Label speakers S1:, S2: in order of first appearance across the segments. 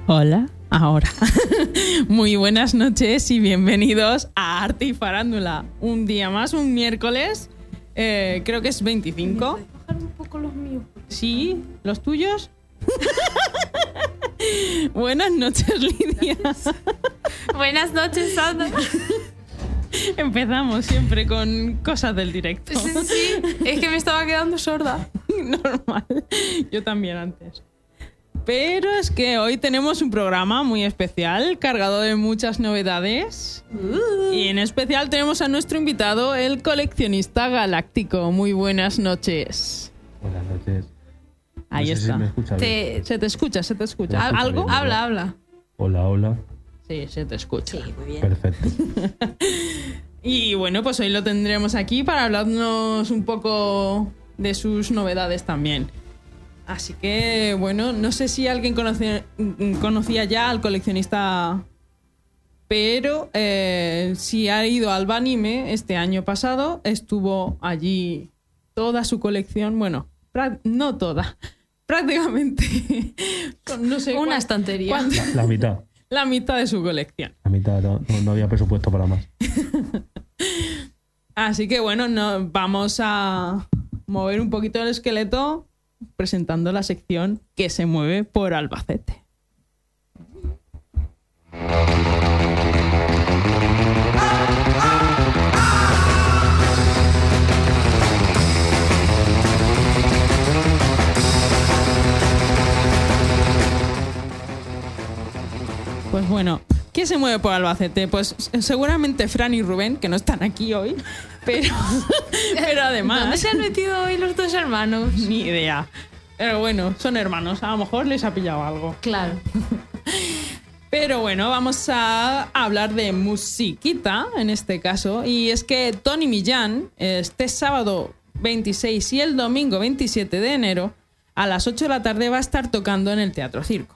S1: Hola, ahora. Muy buenas noches y bienvenidos a Arte y Farándula. Un día más, un miércoles, creo que es 25.
S2: ¿Me puedes bajar un poco los míos?
S1: Sí, ¿los tuyos? Buenas noches, Lidia.
S2: Buenas noches, Sandra.
S1: Empezamos siempre con cosas del directo.
S2: Sí, es que me estaba quedando sorda.
S1: Normal, yo también antes. Pero es que hoy tenemos un programa muy especial, cargado de muchas novedades. Y en especial tenemos a nuestro invitado, el coleccionista galáctico. Muy buenas noches.
S3: Buenas noches.
S1: Ahí
S3: No sé
S1: está.
S3: si me escucha bien.
S1: Se te escucha, se te escucha.
S3: Ya escucho
S1: ¿Algo?
S3: bien, ¿verdad?
S2: Habla.
S3: Hola, hola.
S1: Sí, se te escucha.
S2: Sí, muy bien.
S3: Perfecto.
S1: Y bueno, pues hoy lo tendremos aquí para hablarnos un poco de sus novedades también. Así que, bueno, no sé si alguien conocía ya al coleccionista, pero si ha ido al Banime este año pasado, estuvo allí toda su colección, bueno, no toda, prácticamente, no sé
S2: Una estantería.
S3: La mitad.
S1: La mitad de su colección.
S3: La mitad. No había presupuesto para más.
S1: Así que bueno, vamos a mover un poquito el esqueleto presentando la sección que se mueve por Albacete. Pues bueno, ¿qué se mueve por Albacete? Pues seguramente Fran y Rubén, que no están aquí hoy, pero además...
S2: ¿Dónde se han metido hoy los dos hermanos?
S1: Ni idea. Pero bueno, son hermanos, a lo mejor les ha pillado algo.
S2: Claro.
S1: Pero bueno, vamos a hablar de musiquita en este caso. Y es que Tony Millán, este sábado 26 y el domingo 27 de enero, a las 8 de la tarde va a estar tocando en el Teatro Circo.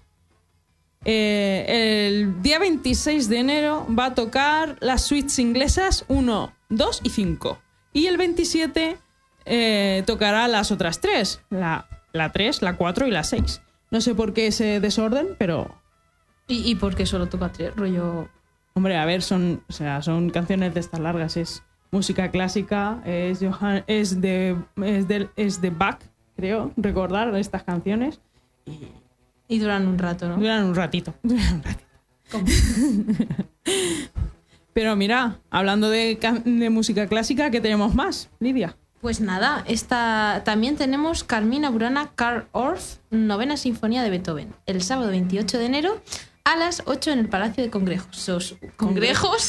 S1: El día 26 de enero va a tocar las suites inglesas 1, 2 y 5. Y el 27 tocará las otras 3. La 3, la 4 y la 6. No sé por qué ese desorden, pero...
S2: ¿Y por qué solo toca 3? Rollo...
S1: Hombre, a ver, son canciones de estas largas. Es música clásica, es de Bach, creo, recordar estas canciones.
S2: Y duran un rato, ¿no?
S1: Duran un ratito.
S2: ¿Cómo?
S1: Pero mira, hablando de música clásica, ¿qué tenemos más, Lidia?
S2: Pues nada, también tenemos Carmina Burana Karl Orff, novena sinfonía de Beethoven, el sábado 28 de enero a las 8 en el Palacio de Congrejos. ¿Congrejos?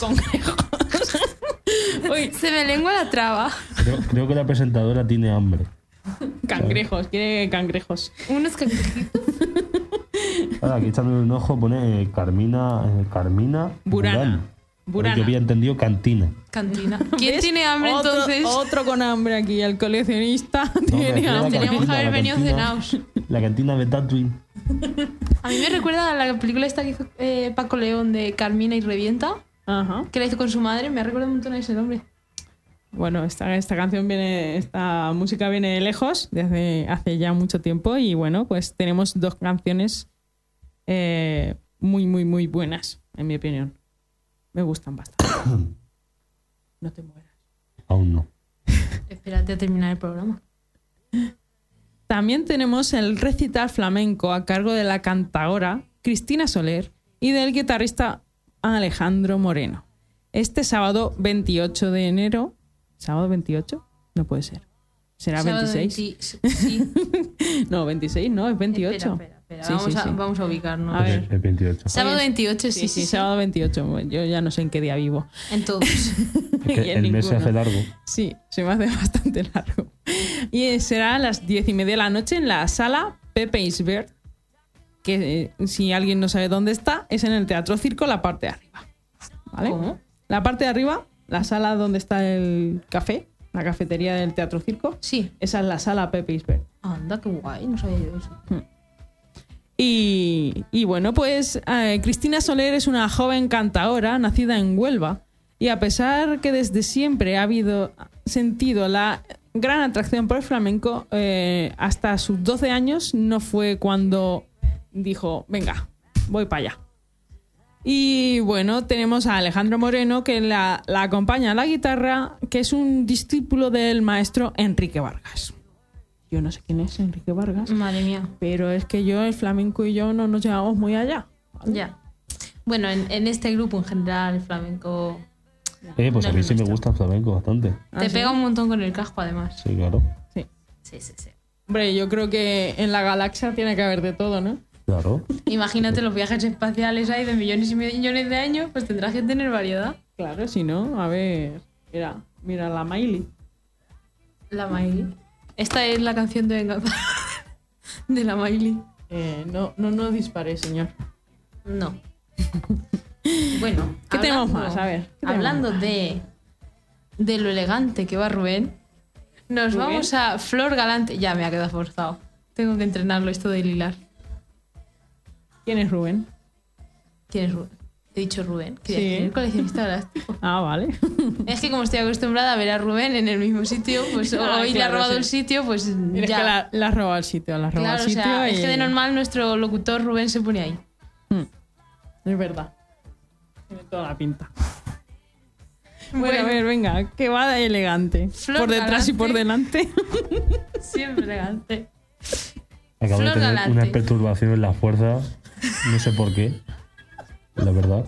S1: Uy,
S2: Se me lengua la traba.
S3: Creo que la presentadora tiene hambre.
S1: cangrejos, quiere cangrejos.
S2: Unos cangrejitos.
S3: Ahora, aquí echándole un ojo pone Carmina
S1: Burana.
S3: Yo había entendido cantina.
S2: Cantina. ¿Quién
S1: ¿Ves?
S2: tiene hambre entonces?
S1: Otro con hambre aquí, el coleccionista tiene
S3: me refiero a la
S1: hambre.
S2: Teníamos que
S3: cantina,
S2: haber
S3: la
S2: venido
S3: cantina.
S2: cenados.
S3: La cantina de Tatooine.
S2: A mí me recuerda a la película esta que hizo Paco León de Carmina y Revienta,
S1: Ajá.
S2: que la hizo con su madre. Me recuerda un montón a ese nombre.
S1: Bueno, esta música viene de lejos, desde hace ya mucho tiempo, y bueno, pues tenemos dos canciones muy, muy, muy buenas, en mi opinión. Me gustan bastante. No te mueras.
S3: Aún no.
S2: Espérate a terminar el programa.
S1: También tenemos el recital flamenco a cargo de la cantaora Cristina Soler y del guitarrista Alejandro Moreno. Este sábado 28 de enero... ¿Sábado 28? No puede ser. ¿Será
S2: Sábado
S1: 26?
S2: Sí.
S1: No, 26 no, es 28.
S2: Espera.
S1: Sí,
S2: Vamos a ubicarnos.
S1: A ver.
S3: El 28.
S2: Sábado 28,
S1: Sí, sábado 28. Bueno, yo ya no sé en qué día vivo.
S2: En todos.
S3: Es que
S1: Y en
S3: el mes se
S1: ninguno.
S3: hace largo.
S1: Sí, se me hace bastante largo. Y será a las 10:30 de la noche en la sala Pepe Isbert, que si alguien no sabe dónde está, es en el Teatro Circo, la parte de arriba. ¿Vale?
S2: ¿Cómo?
S1: La parte de arriba, la sala donde está el café, la cafetería del Teatro Circo,
S2: Sí.
S1: esa es la sala Pepe Isbert.
S2: Anda, qué guay. No sabía yo eso.
S1: Y bueno, pues Cristina Soler es una joven cantaora nacida en Huelva, y a pesar que desde siempre ha sentido la gran atracción por el flamenco, hasta sus 12 años no fue cuando dijo, venga, voy para allá. Y bueno, tenemos a Alejandro Moreno, que la acompaña a la guitarra, que es un discípulo del maestro Enrique Vargas. Yo no sé quién es Enrique Vargas,
S2: Madre mía.
S1: pero es que el flamenco y yo no nos llevamos muy allá. ¿Vale?
S2: Ya. Bueno, en este grupo en general, el flamenco...
S3: Pues
S2: no
S3: a mí
S2: es
S3: sí me
S2: nuestro.
S3: gusta el flamenco bastante.
S2: Te pega un montón con el casco, además.
S3: Sí, claro.
S1: Sí.
S2: Sí.
S1: Hombre, yo creo que en la galaxia tiene que haber de todo, ¿no?
S3: Claro.
S2: Imagínate los viajes espaciales ahí de millones y millones de años, pues tendrás que tener variedad.
S1: Claro, si no, a ver... Mira la Miley.
S2: La Miley. Esta es la canción de venganza de la Miley.
S1: No dispare, señor.
S2: No. Bueno,
S1: ¿Qué tenemos más? A ver, ¿qué tenemos
S2: hablando
S1: más?
S2: de lo elegante que va Rubén, nos
S1: ¿Rubén?
S2: vamos a Flor Galante. Ya me ha quedado forzado. Tengo que entrenarlo esto de hilar.
S1: ¿Quién es Rubén?
S2: ¿Quién es Rubén? He dicho Rubén.
S1: Sí.
S2: Quería decir el coleccionista de elástico.
S1: Ah, vale.
S2: Es que como estoy acostumbrada a ver a Rubén en el mismo sitio, pues
S1: Ah,
S2: hoy le ha
S1: claro,
S2: robado
S1: sí.
S2: el sitio, pues
S1: Es
S2: ya.
S1: que la has robado el sitio, la has robado
S2: Claro,
S1: el
S2: o
S1: sitio.
S2: sea, es
S1: y-
S2: que de normal nuestro locutor Rubén se pone ahí.
S1: Es verdad. Tiene toda la pinta. Bueno, a ver, venga, que va de elegante.
S2: Flor
S1: por detrás y por
S2: Galante.
S1: delante.
S2: Siempre elegante.
S3: Acabo de
S2: Flor
S3: tener
S2: Galante.
S3: una perturbación en la fuerza. No sé por qué. La verdad.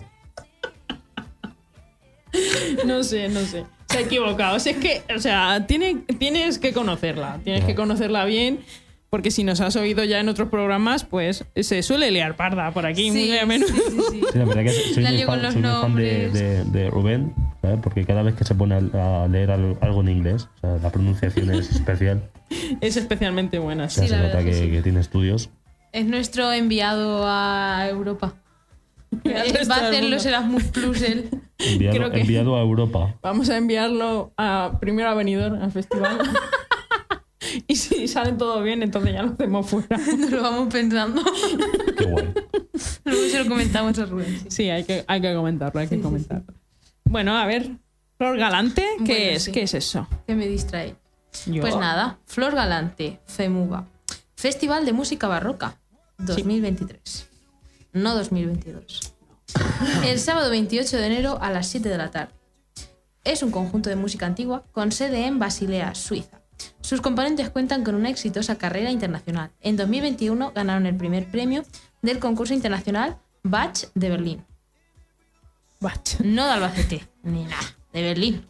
S1: No sé. Se ha equivocado. Si es que, o sea, tienes que conocerla. Tienes que conocerla bien. Porque si nos has oído ya en otros programas, pues se suele liar parda por aquí muy a menudo.
S2: Sí.
S3: Sí, la verdad que soy
S2: La
S3: muy
S2: lío con
S3: fan,
S2: los
S3: soy muy fan
S2: nombres.
S3: de Rubén, ¿sabes? Porque cada vez que se pone a leer algo en inglés, o sea, la pronunciación es especial.
S1: Es especialmente buena.
S3: O sea,
S2: Sí,
S3: se
S2: la
S3: nota
S2: verdad que sí.
S3: que tiene estudios.
S2: Es nuestro enviado a Europa.
S1: Al resto
S2: Va a
S1: del
S2: hacer
S1: mundo.
S2: los Erasmus Plus él.
S1: Creo que-
S3: Enviado a Europa.
S1: Vamos a enviarlo primero a Benidorm, al festival. Y si sale todo bien, entonces ya lo hacemos fuera.
S2: Nos lo vamos pensando.
S3: Qué guay.
S2: Luego se lo comentamos a Rubén. Sí.
S1: Sí, hay que comentarlo, hay que comentarlo. Bueno, a ver, Flor Galante, ¿qué
S2: Bueno,
S1: es?
S2: sí.
S1: ¿Qué es eso?
S2: Que me distrae.
S1: Yo-
S2: Pues nada, Flor Galante, FEMUBA. Festival de Música Barroca 2023. No 2022. El sábado 28 de enero a las 7 de la tarde. Es un conjunto de música antigua con sede en Basilea, Suiza. Sus componentes cuentan con una exitosa carrera internacional. En 2021 ganaron el primer premio del concurso internacional Bach de Berlín.
S1: Bach.
S2: No de Albacete, ni nada, de Berlín.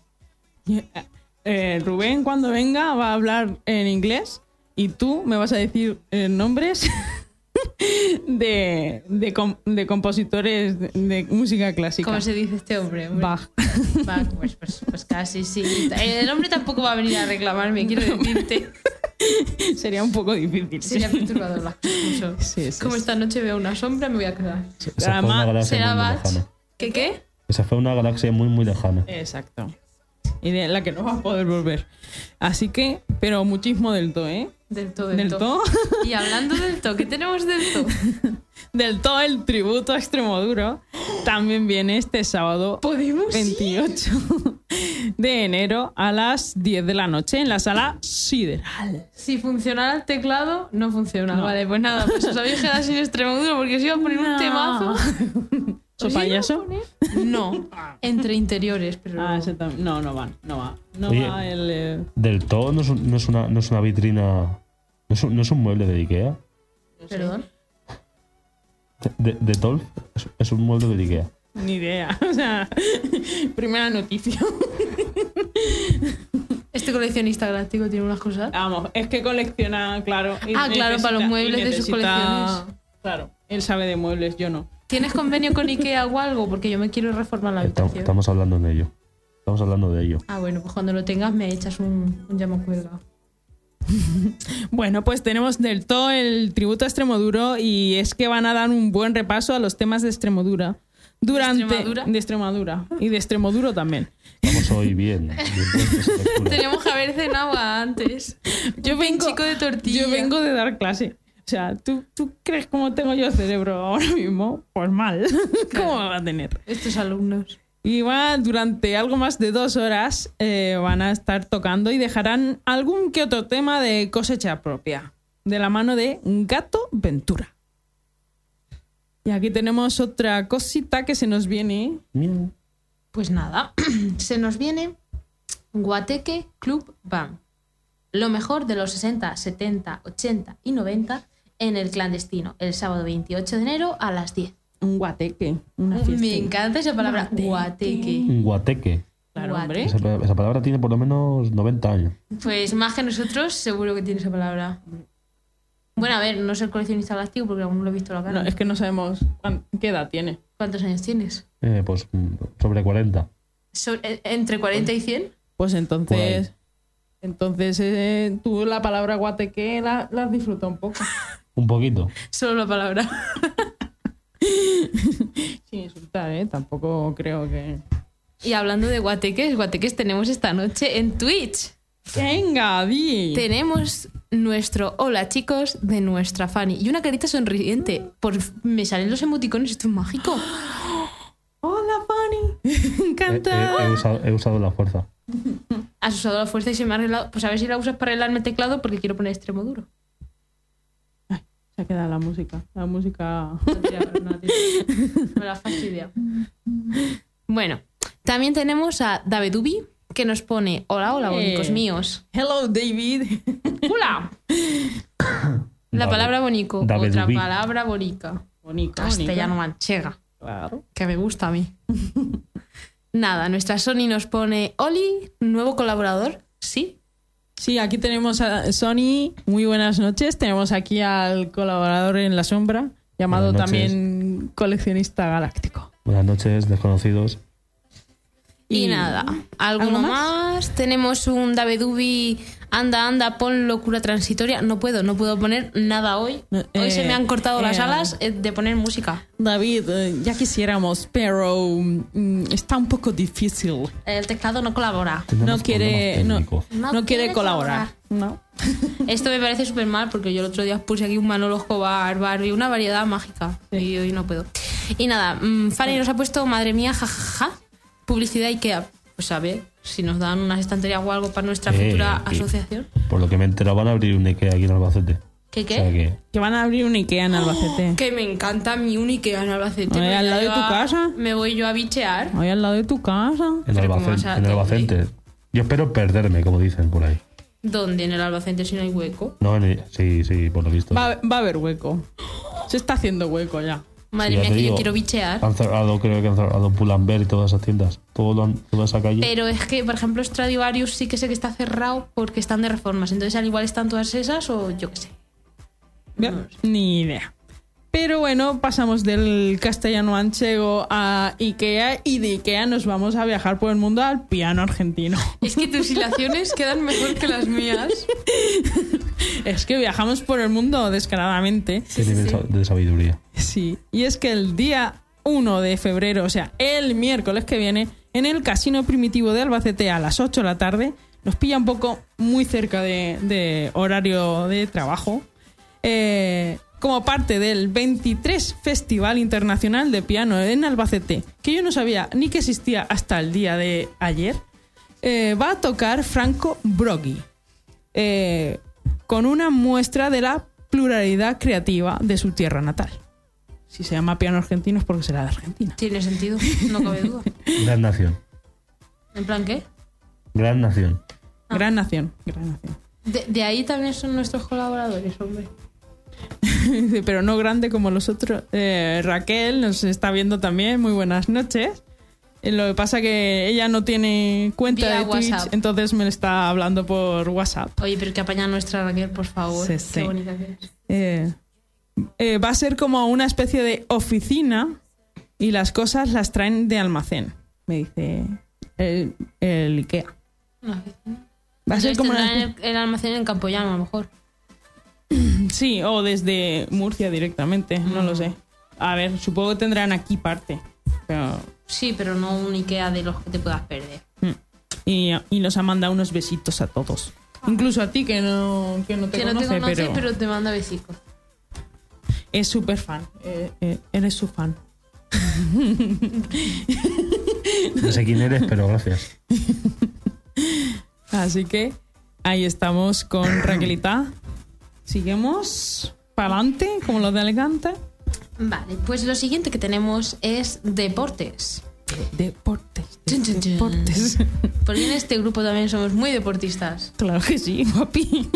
S1: Rubén, cuando venga, va a hablar en inglés y tú me vas a decir nombres de compositores de música clásica.
S2: ¿Cómo se dice este hombre?
S1: Bach.
S2: Bach, pues casi sí. El hombre tampoco va a venir a reclamarme, quiero decirte.
S1: Sería un poco difícil. sí.
S2: Sería perturbador las cosas.
S1: Sí, sí,
S2: Como
S1: sí.
S2: esta noche veo una sombra, me voy a quedar.
S3: Esa fue
S1: Además,
S3: una galaxia
S2: ¿Será
S3: muy, muy
S2: Bach?
S3: lejana.
S2: ¿Qué?
S3: Esa fue una galaxia muy, muy lejana.
S1: Exacto. Y de la que no va a poder volver. Así que, pero muchísimo del todo, ¿eh?
S2: Del todo,
S1: Del todo.
S2: Y hablando del to, ¿qué tenemos del to?
S1: Del todo el tributo a Extremoduro también viene este sábado
S2: ¿Podemos ir?
S1: 28 de enero a las 10 de la noche en la sala Sideral.
S2: Si funcionara el teclado, no funciona.
S1: No.
S2: Vale, pues nada, pues os habéis quedado sin Extremoduro porque os iba a poner un temazo.
S1: ¿So
S2: ¿Os iba a
S1: payaso?
S2: poner? No, entre interiores, pero...
S1: Ah, ese también. No va. No
S3: Oye.
S1: va el...
S3: Del todo no es una vitrina. No es un mueble de Ikea.
S2: Perdón.
S3: De Dolph es un mueble de Ikea.
S1: Ni idea. O sea, primera noticia.
S2: Este coleccionista galáctico tiene unas cosas.
S1: Vamos, es que colecciona, claro. y
S2: Ah, claro, para los muebles
S1: y
S2: de sus
S1: necesita-
S2: colecciones.
S1: Claro, él sabe de muebles, yo no.
S2: ¿Tienes convenio con Ikea o algo? Porque yo me quiero reformar la habitación.
S3: Estamos hablando de ello. Estamos hablando de ello.
S2: Ah, bueno, pues cuando lo tengas me echas un llamacuelga.
S1: Bueno, pues tenemos del todo el tributo a Extremoduro y es que van a dar un buen repaso a los temas de Extremoduro. Durante,
S2: Extremadura?
S1: de Extremadura y de Extremoduro también.
S3: Vamos hoy bien. bien puestos en lectura.
S2: Tenemos que haber cenado antes. Un pinchico de tortilla.
S1: Yo vengo de dar clase. O sea, ¿tú crees cómo tengo yo el cerebro ahora mismo? Pues mal. ¿Cómo va a tener?
S2: Estos alumnos.
S1: Y durante algo más de 2 horas van a estar tocando y dejarán algún que otro tema de cosecha propia, de la mano de Gato Ventura. Y aquí tenemos otra cosita que se nos viene.
S3: Miau.
S2: Pues nada, se nos viene Guateque Club Band. Lo mejor de los 60, 70, 80 y 90 en el clandestino, el sábado 28 de enero a las 10.
S1: Un guateque. Una fiesta.
S2: Me encanta esa palabra, guateque.
S3: Un guateque.
S1: Claro,
S2: Guateque.
S1: hombre.
S3: Esa palabra tiene por lo menos 90 años.
S2: Pues más que nosotros, seguro que tiene esa palabra. Bueno, a ver, no soy coleccionista galáctico porque aún no lo he visto la cara.
S1: No, es que no sabemos qué edad tiene.
S2: ¿Cuántos años tienes?
S3: Pues sobre 40.
S2: ¿Entre 40 y 100?
S1: Pues
S3: Por
S1: entonces... Entonces tú la palabra guateque la has disfrutado un poco.
S3: Un poquito.
S2: Solo la palabra.
S1: Sin insultar, ¿eh? Tampoco creo que...
S2: Y hablando de guateques tenemos esta noche en Twitch.
S1: ¡Venga, di!
S2: Tenemos nuestro hola chicos de nuestra Fanny. Y una carita sonriente. Me salen los emoticones, esto es mágico.
S1: ¡Hola, Fanny! ¡Me encanta!
S3: He usado la fuerza.
S2: Has usado la fuerza y se me ha arreglado. Pues a ver si la usas para arreglarme el teclado porque quiero poner extremo duro.
S1: Ay, se ha quedado la música. La música...
S2: Me la fastidia. Bueno, también tenemos a Davedubi que nos pone hola, hola, bonicos míos.
S1: Hello, David.
S2: ¡Hola! La palabra bonico.
S3: Davedubi.
S2: Otra palabra bonica.
S1: Bonito,
S2: Castellano manchega.
S1: Claro.
S2: Que me gusta a mí. Nada, nuestra Sony nos pone Oli, nuevo colaborador. Sí.
S1: Sí, aquí tenemos a Sony. Muy buenas noches. Tenemos aquí al colaborador en la sombra, llamado
S3: Buenas noches.
S1: también coleccionista galáctico.
S3: Buenas noches, desconocidos.
S2: Y nada, ¿alguno
S1: ¿algo
S2: más? Tenemos un Davedubi, anda, pon locura transitoria. No puedo poner nada hoy. Hoy se me han cortado las alas de poner música.
S1: David, ya quisiéramos, pero está un poco difícil.
S2: El teclado no colabora.
S3: Tenemos
S1: No quiere,
S3: problemas técnicos.
S1: no quiere colaborar. No.
S2: Esto me parece súper mal porque yo el otro día puse aquí un Manolo Escobar, Barbie, una variedad mágica. Y hoy no puedo. Y nada, Fanny nos ha puesto, madre mía, jajaja, publicidad IKEA. Pues a ver, si nos dan unas estanterías o algo para nuestra futura asociación.
S3: Por lo que me he enterado, van a abrir un IKEA aquí en Albacete.
S2: ¿Qué?
S3: O sea que
S1: Que van a abrir un IKEA en Albacete.
S2: Que me encanta mi un IKEA en Albacete.
S1: Oye,
S2: Me
S1: al
S2: voy
S1: lado de
S2: yo
S1: tu
S2: a-
S1: casa.
S2: Me voy yo a bichear.
S1: Ahí al lado de tu casa.
S3: en
S2: Pero ¿cómo vas a-
S3: Albacete. Yo espero perderme, como dicen por ahí.
S2: ¿Dónde? En el Albacete si no hay hueco.
S3: No, sí, por lo visto.
S1: Va a haber hueco. Se está haciendo hueco ya.
S2: Madre
S3: Sí, ya
S2: mía,
S3: te
S2: que yo
S3: digo.
S2: quiero bichear.
S3: Han cerrado, creo que han cerrado Pull&Bear y todas esas tiendas. Toda esa calle.
S2: Pero es que, por ejemplo, Stradivarius sí que sé que está cerrado porque están de reformas. Entonces, al igual están todas esas o yo qué sé.
S1: Bien, ni idea. Pero bueno, pasamos del castellano manchego a IKEA y de IKEA nos vamos a viajar por el mundo al piano argentino.
S2: Es que tus hilaciones quedan mejor que las mías.
S1: Es que viajamos por el mundo descaradamente.
S3: Qué nivel de sabiduría.
S1: Sí, y es que el día 1 de febrero, o sea, el miércoles que viene, en el Casino Primitivo de Albacete a las 8 de la tarde, nos pilla un poco muy cerca de horario de trabajo, como parte del 23 Festival Internacional de Piano en Albacete, que yo no sabía ni que existía hasta el día de ayer, va a tocar Franco Broggi, con una muestra de la pluralidad creativa de su tierra natal. Si se llama piano argentino es porque será de Argentina.
S2: Tiene sentido, no cabe duda.
S3: Gran nación.
S2: ¿En plan qué?
S3: Gran nación.
S1: Gran nación, gran nación.
S2: De ahí también son nuestros colaboradores, hombre.
S1: Dice, pero no grande como los otros. Raquel nos está viendo también. Muy buenas noches. Lo que pasa que ella no tiene cuenta
S2: Vía
S1: de Twitch,
S2: WhatsApp.
S1: entonces me está hablando por WhatsApp.
S2: Oye, pero que apaña nuestra Raquel, por favor.
S1: Sí, sí.
S2: Qué bonita que es.
S1: Va a ser como una especie de oficina y las cosas las traen de almacén, me dice el IKEA.
S2: Una oficina.
S1: Va a ser como una...
S2: Tendrán el almacén en Campoyano, a lo mejor.
S1: Sí, o desde Murcia directamente, no lo sé. A ver, supongo que tendrán aquí parte. Pero...
S2: Sí, pero no un IKEA de los que te puedas perder.
S1: Y nos ha mandado unos besitos a todos. Incluso a ti que no te
S2: Que no te
S1: conoce,
S2: conoce, pero te manda besicos.
S1: es súper fan. Eres su fan.
S3: No sé quién eres, pero gracias.
S1: Así que ahí estamos con Raquelita. Seguimos para adelante, como los de Alicante.
S2: Vale, pues lo siguiente que tenemos es deportes.
S1: Deportes.
S2: Chun, chun, chun.
S1: Deportes.
S2: Porque en este grupo también somos muy deportistas.
S1: Claro que sí, guapi.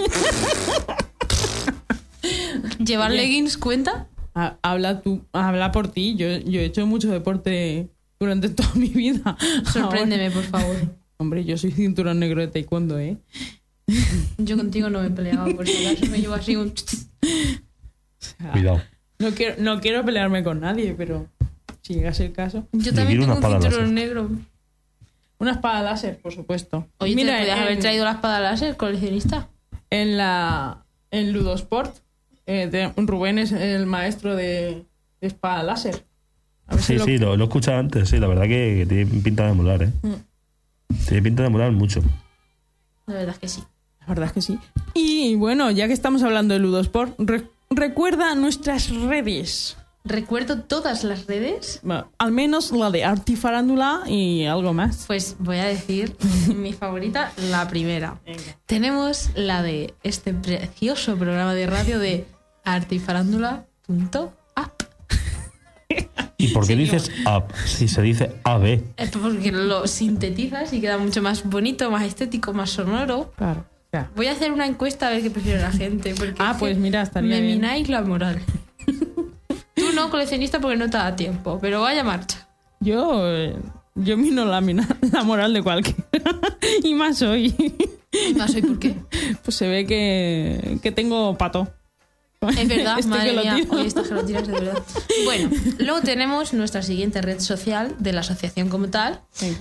S2: ¿Llevar
S1: Oye.
S2: leggings cuenta?
S1: Habla por ti. Yo he hecho mucho deporte durante toda mi vida.
S2: Sorpréndeme, por favor.
S1: Hombre, yo soy cinturón negro de taekwondo, ¿eh?
S2: Yo contigo no me peleaba, por si acaso me llevo así un...
S1: O sea,
S3: Cuidado.
S1: No quiero pelearme con nadie, pero si llegase el caso.
S2: Yo también
S3: quiero
S2: tengo
S3: una
S2: un
S3: espada
S2: cinturón
S3: láser.
S2: negro.
S1: Una espada láser, por supuesto.
S2: Oye,
S1: Mira,
S2: ¿te podías haber traído la espada láser, coleccionista?
S1: En Ludosport, Rubén es el maestro de espada láser. A ver si
S3: Sí, lo he escuchado antes, sí, la verdad que tiene pinta de molar, ¿eh? Tiene pinta de molar mucho.
S2: La verdad es que sí.
S1: La verdad es que sí. Y bueno, ya que estamos hablando de Ludosport, recuerda nuestras redes.
S2: Recuerdo todas las redes.
S1: Bueno, al menos la de Artifarándula y algo más.
S2: Pues voy a decir mi favorita, la primera.
S1: Venga.
S2: Tenemos la de este precioso programa de radio de artifarándula.app.
S3: ¿Y por qué
S2: Señor.
S3: dices app si se dice AB?
S2: Porque lo sintetizas y queda mucho más bonito, más estético, más sonoro.
S1: Claro. Ya.
S2: Voy a hacer una encuesta a ver qué prefiere la gente. Porque es
S1: Pues
S2: que
S1: mira, estaría
S2: me
S1: bien.
S2: mináis la moral. Tú no, coleccionista, porque no te da tiempo, pero vaya marcha.
S1: Yo mino la moral de cualquiera. Y más hoy.
S2: ¿Y más hoy por qué?
S1: Pues se ve que tengo pato.
S2: Es verdad,
S1: Este
S2: madre
S1: que lo
S2: mía.
S1: tiro.
S2: Oye, estas gelatinas de verdad. Bueno, luego tenemos nuestra siguiente red social de la asociación como tal.
S1: Venga.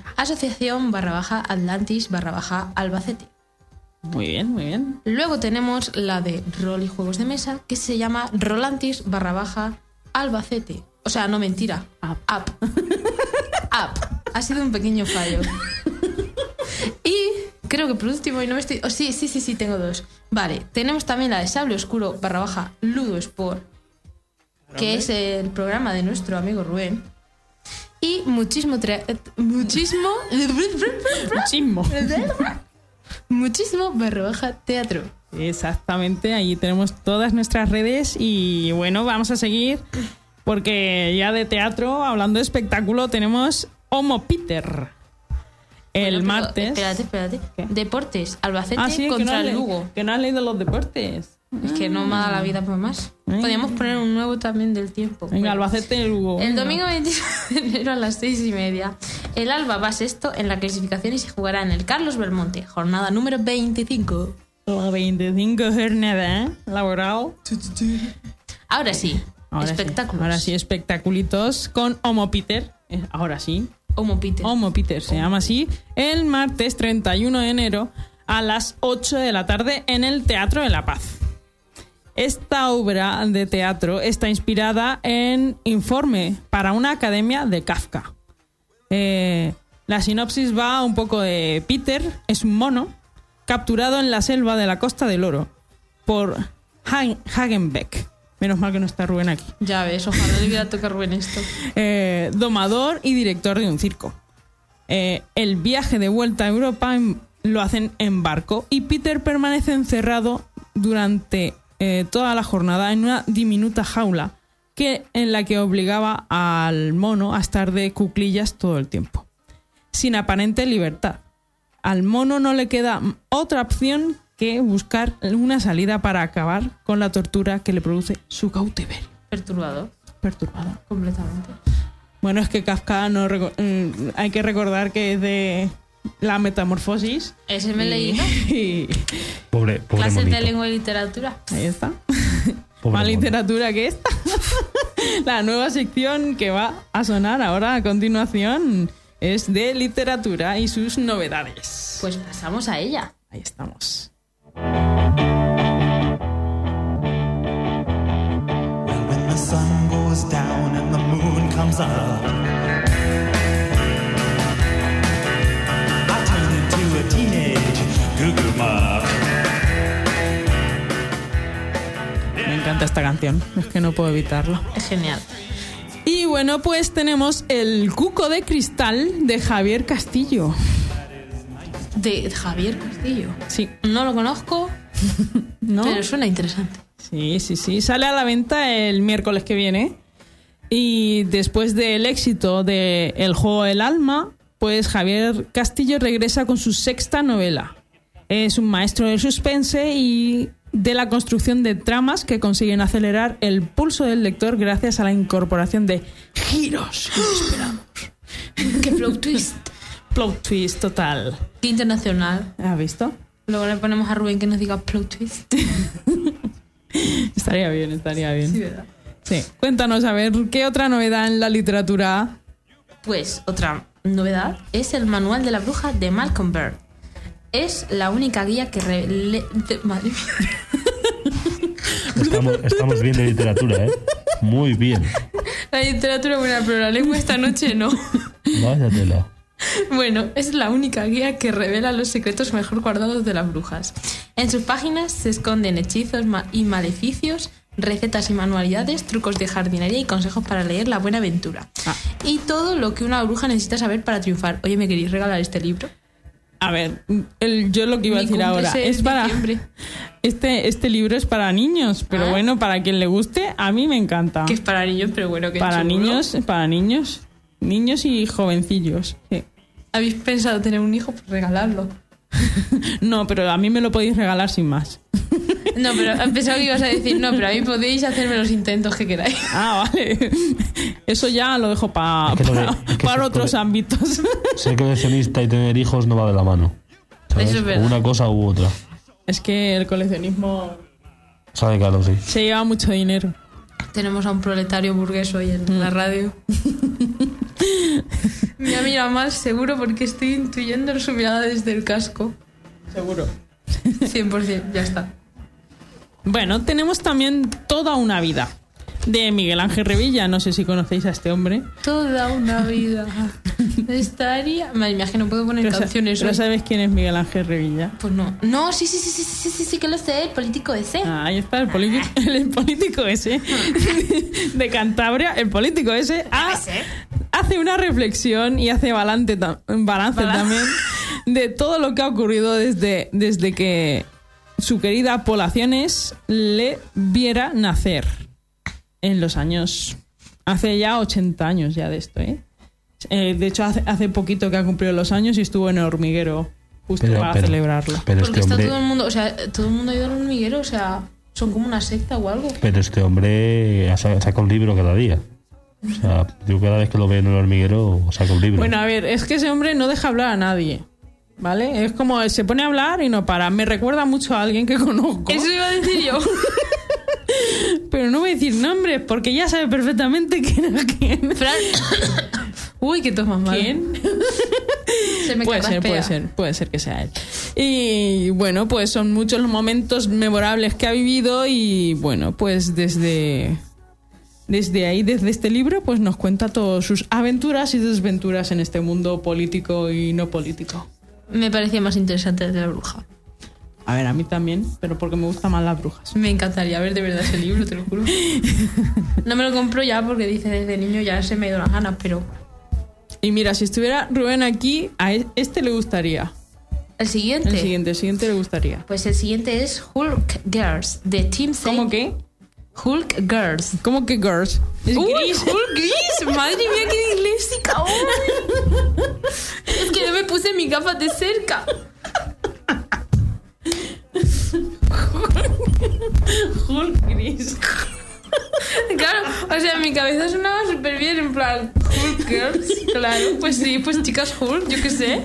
S2: Asociación_Atlantis_Albacete.
S1: Muy bien, muy bien.
S2: Luego tenemos la de rol y juegos de mesa, que se llama Rolantis_Albacete. O sea, no, mentira. App. App. Ha sido un pequeño fallo. Y creo que por último, y no me estoy... sí, tengo dos. Vale, tenemos también la de Sable Oscuro_Ludosport, que es el programa de nuestro amigo Rubén. Y muchísimo _teatro.
S1: Exactamente, ahí tenemos todas nuestras redes y bueno, vamos a seguir porque ya de teatro, hablando de espectáculo, tenemos Homo Peter. El
S2: Bueno, pero
S1: martes.
S2: Espérate.
S1: ¿Qué?
S2: Deportes, Albacete
S1: Sí,
S2: contra
S1: que
S2: el Lugo.
S1: Que no has leído los deportes.
S2: Es que no me da la vida por más.
S1: Mm.
S2: Podríamos poner un nuevo también del tiempo.
S1: Venga,
S2: Bueno,
S1: Albacete, Lugo.
S2: el
S1: venga.
S2: domingo 29 de enero a las 6:30. El Alba va sexto en la clasificación y se jugará en el Carlos Belmonte. Jornada número 25.
S1: La 25 jornada, ¿eh? Laboral.
S2: Ahora sí,
S1: Ahora
S2: espectáculos.
S1: Sí. Ahora sí, espectaculitos con Homo Peter. Ahora sí.
S2: Homo Peter.
S1: Homo Peter se llama así. El martes 31 de enero a las 8 de la tarde en el Teatro de la Paz. Esta obra de teatro está inspirada en Informe para una academia de Kafka. La sinopsis va un poco de Peter, es un mono, capturado en la selva de la Costa del Oro por Hagenbeck. Menos mal que no está Rubén aquí.
S2: Ya ves, ojalá le hubiera tocado a Rubén esto.
S1: Domador y director de un circo. El viaje de vuelta a Europa lo hacen en barco y Peter permanece encerrado durante toda la jornada en una diminuta jaula en la que obligaba al mono a estar de cuclillas todo el tiempo, sin aparente libertad. Al mono no le queda otra opción que buscar una salida para acabar con la tortura que le produce su cautiverio.
S2: Perturbador,
S1: Perturbador.
S2: completamente.
S1: Bueno, es que Kafka hay que recordar que es de la Metamorfosis.
S2: Ese me leí, ¿no?
S1: Y
S3: Pobre
S2: Clases
S3: monito.
S2: de lengua y literatura.
S1: ahí está.
S3: Pobre
S1: Más
S3: mono.
S1: literatura que esta. La nueva sección que va a sonar ahora a continuación es de literatura y sus novedades.
S2: Pues pasamos a ella.
S1: Ahí estamos.
S4: Well, when the sun goes down and the moon comes up, I turn into a teenage goo-goo mob.
S1: Me encanta esta canción, es que no puedo evitarlo.
S2: Es genial.
S1: Y bueno, pues tenemos el Cuco de Cristal de Javier Castillo.
S2: De Javier Castillo.
S1: Sí,
S2: No lo conozco,
S1: ¿no?
S2: pero suena interesante.
S1: Sí. Sale a la venta el miércoles que viene. Y después del éxito de El juego del alma, pues Javier Castillo regresa con su sexta novela. Es un maestro del suspense y de la construcción de tramas que consiguen acelerar el pulso del lector gracias a la incorporación de giros inesperados.
S2: ¡Qué plot twist!
S1: Plot twist total.
S2: ¡Qué internacional!
S1: ¿Has visto?
S2: Luego le ponemos a Rubén que nos diga plot twist.
S1: Estaría bien, estaría bien.
S2: Sí, ¿verdad?
S1: Sí. Cuéntanos, a ver, ¿qué otra novedad en la literatura?
S2: Pues otra novedad es el Manual de la Bruja de Malcolm Byrne. Es la única guía que madre mía.
S3: Estamos bien de literatura, ¿eh? Muy bien.
S2: La literatura buena, pero la lengua esta noche no.
S3: Vaya tela.
S2: Bueno, es la única guía que revela los secretos mejor guardados de las brujas. En sus páginas se esconden hechizos y maleficios, recetas y manualidades, trucos de jardinería y consejos para leer la buena aventura. Y todo lo que una bruja necesita saber para triunfar. Oye, ¿me queréis regalar este libro?
S1: A ver, yo lo que iba a
S2: Mi
S1: decir
S2: cumple
S1: ahora
S2: es
S1: es para...
S2: diciembre.
S1: Este libro es para niños, pero bueno, para quien le guste, a mí me encanta.
S2: Que es para niños, pero bueno, que
S1: Para niños y jovencillos. Sí.
S2: ¿Habéis pensado tener un hijo? Pues regalarlo.
S1: No, pero a mí me lo podéis regalar sin más.
S2: No, pero pensaba que ibas a decir, no, pero a mí podéis hacerme los intentos que queráis.
S1: Ah, vale. Eso ya lo dejo para otros ámbitos.
S3: Ser coleccionista y tener hijos no va de la mano, ¿sabes?
S2: Eso es verdad.
S3: O una cosa u otra.
S1: Es que el coleccionismo
S3: Sabe claro, sí.
S1: se lleva mucho dinero.
S2: Tenemos a un proletario burgués hoy en la radio. Me mira mal seguro porque estoy intuyendo su mirada desde el casco.
S1: Seguro.
S2: 100%, ya está.
S1: Bueno, tenemos también Toda una vida, de Miguel Ángel Revilla. No sé si conocéis a este hombre.
S2: Toda una vida estaría... Madre mía, que no puedo poner canciones
S1: ¿Pero
S2: hoy.
S1: sabes quién es Miguel Ángel Revilla?
S2: Pues no. No, sí que lo sé, el político ese.
S1: Ah, ahí está, el político ese de Cantabria. El político ese hace una reflexión y hace balance también de todo lo que ha ocurrido desde que su querida Polaciones le viera nacer en los años... Hace ya 80 años ya de esto, ¿eh? De hecho, hace poquito que ha cumplido los años y estuvo en el hormiguero justo para celebrarlo.
S3: Pero
S2: porque
S3: este
S2: está
S3: hombre,
S2: todo el mundo, o sea, todo el mundo ha ido al hormiguero, o sea, son como una secta o algo.
S3: pero este hombre saca un libro cada día. O sea, yo cada vez que lo veo en el hormiguero saca un libro.
S1: Bueno, a ver, es que ese hombre no deja hablar a nadie, ¿vale? Es como se pone a hablar y no para. Me recuerda mucho a alguien que conozco.
S2: Eso iba a decir yo.
S1: Pero no voy a decir nombres porque ya sabe perfectamente quién es quién.
S2: Fran... Uy, qué tos más mal.
S1: ¿Quién?
S2: Se me
S1: Puede ser que sea él. Y bueno, pues son muchos los momentos memorables que ha vivido y bueno, pues desde ahí, desde este libro, pues nos cuenta todas sus aventuras y desventuras en este mundo político y no político.
S2: Me parecía más interesante el de la bruja.
S1: A ver, a mí también, pero porque me gustan más las brujas.
S2: Me encantaría ver de verdad ese libro, te lo juro. No me lo compro ya porque dice desde niño ya se me ha ido las ganas, pero...
S1: Y mira, si estuviera Rubén aquí, a este le gustaría.
S2: ¿El siguiente?
S1: El siguiente le gustaría.
S2: Pues el siguiente es Hulk Girls, de Team Sale.
S1: ¿Cómo qué?
S2: Hulk Girls.
S1: ¿Cómo que girls? Es
S2: ¡Uy,
S1: gris.
S2: Hulk Gris! ¡Madre mía, qué disléxica! ¡Uy! Es que no me puse mis gafas de cerca.
S1: Hulk gris.
S2: Claro, o sea, mi cabeza sonaba súper bien, en plan, Hulk Girls, claro, pues sí, pues chicas Hulk, yo qué sé.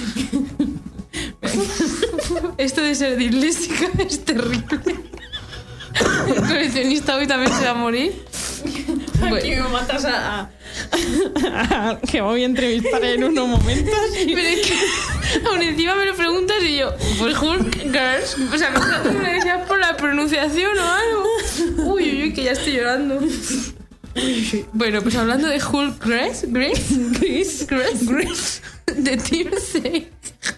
S2: Esto de ser disléxica es terrible. El coleccionista hoy también se va a morir.
S1: Aquí me matas a que voy a entrevistar en unos momentos.
S2: Pero es que aún encima me lo preguntas y yo, pues Hulk Girls, o sea, me decías por la pronunciación o algo. Uy, que ya estoy llorando. Bueno, pues hablando de Hulk Grace, de Team Sale.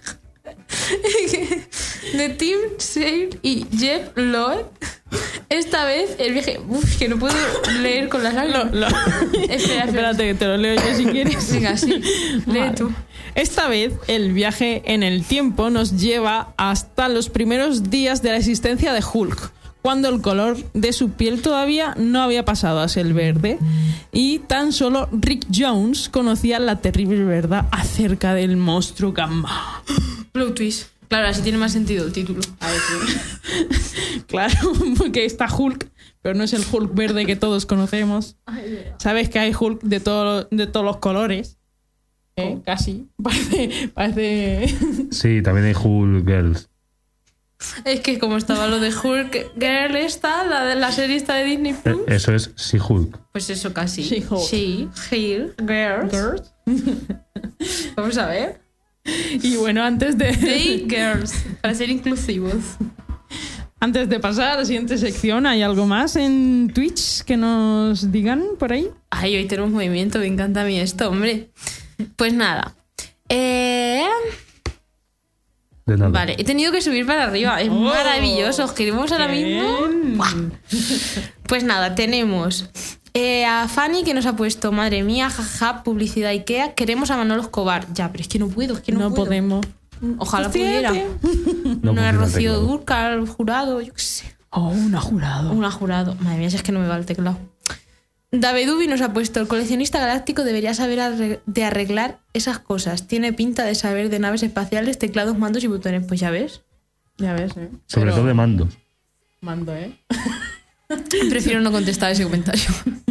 S2: De Team Sale y Jeff Lloyd. Esta vez el viaje... Uf, que no puedo leer con las lágrimas.
S1: Espérate, que te lo leo yo si quieres.
S2: Venga, sí. Lee tú.
S1: Esta vez el viaje en el tiempo nos lleva hasta los primeros días de la existencia de Hulk, cuando el color de su piel todavía no había pasado a ser el verde y tan solo Rick Jones conocía la terrible verdad acerca del monstruo Gamma.
S2: Plot twist. Claro, así tiene más sentido el título.
S1: Claro, porque está Hulk, pero no es el Hulk verde que todos conocemos. Sabes que hay Hulk de todos los colores. Casi. Parece.
S3: Sí, también hay Hulk Girls.
S2: Es que como estaba lo de Hulk Girl esta, la serie esta de Disney Plus.
S3: Eso es She-Hulk.
S2: Pues eso casi.
S1: She-Hulk.
S2: Girls. Vamos a ver.
S1: Y bueno, antes de.
S2: They Girls. Para ser inclusivos.
S1: Antes de pasar a la siguiente sección, ¿hay algo más en Twitch que nos digan por ahí?
S2: Ay, hoy tenemos movimiento, me encanta a mí esto, hombre. Pues nada.
S3: De nada.
S2: Vale, he tenido que subir para arriba. Es maravilloso. ¿Os queremos ahora mismo? ¡Buah! Pues nada, tenemos a Fanny que nos ha puesto, madre mía, jajaja, publicidad IKEA. Queremos a Manolo Escobar. Ya, pero es que no puedo,
S1: No
S2: puedo.
S1: podemos.
S2: Ojalá
S1: Hostia,
S2: pudiera.
S3: No
S2: No es
S3: funciona el
S2: Rocío
S3: teclado.
S2: Dúrcal, jurado, yo qué sé.
S1: Una jurado.
S2: Una jurado. Madre mía, si es que no me va el teclado. Davedubi nos ha puesto: el coleccionista galáctico debería saber de arreglar esas cosas. Tiene pinta de saber de naves espaciales, teclados, mandos y botones. Pues ya ves.
S1: Ya ves,
S3: Sobre
S1: Pero
S3: todo de mandos.
S1: Mando,
S2: Prefiero no contestar ese comentario.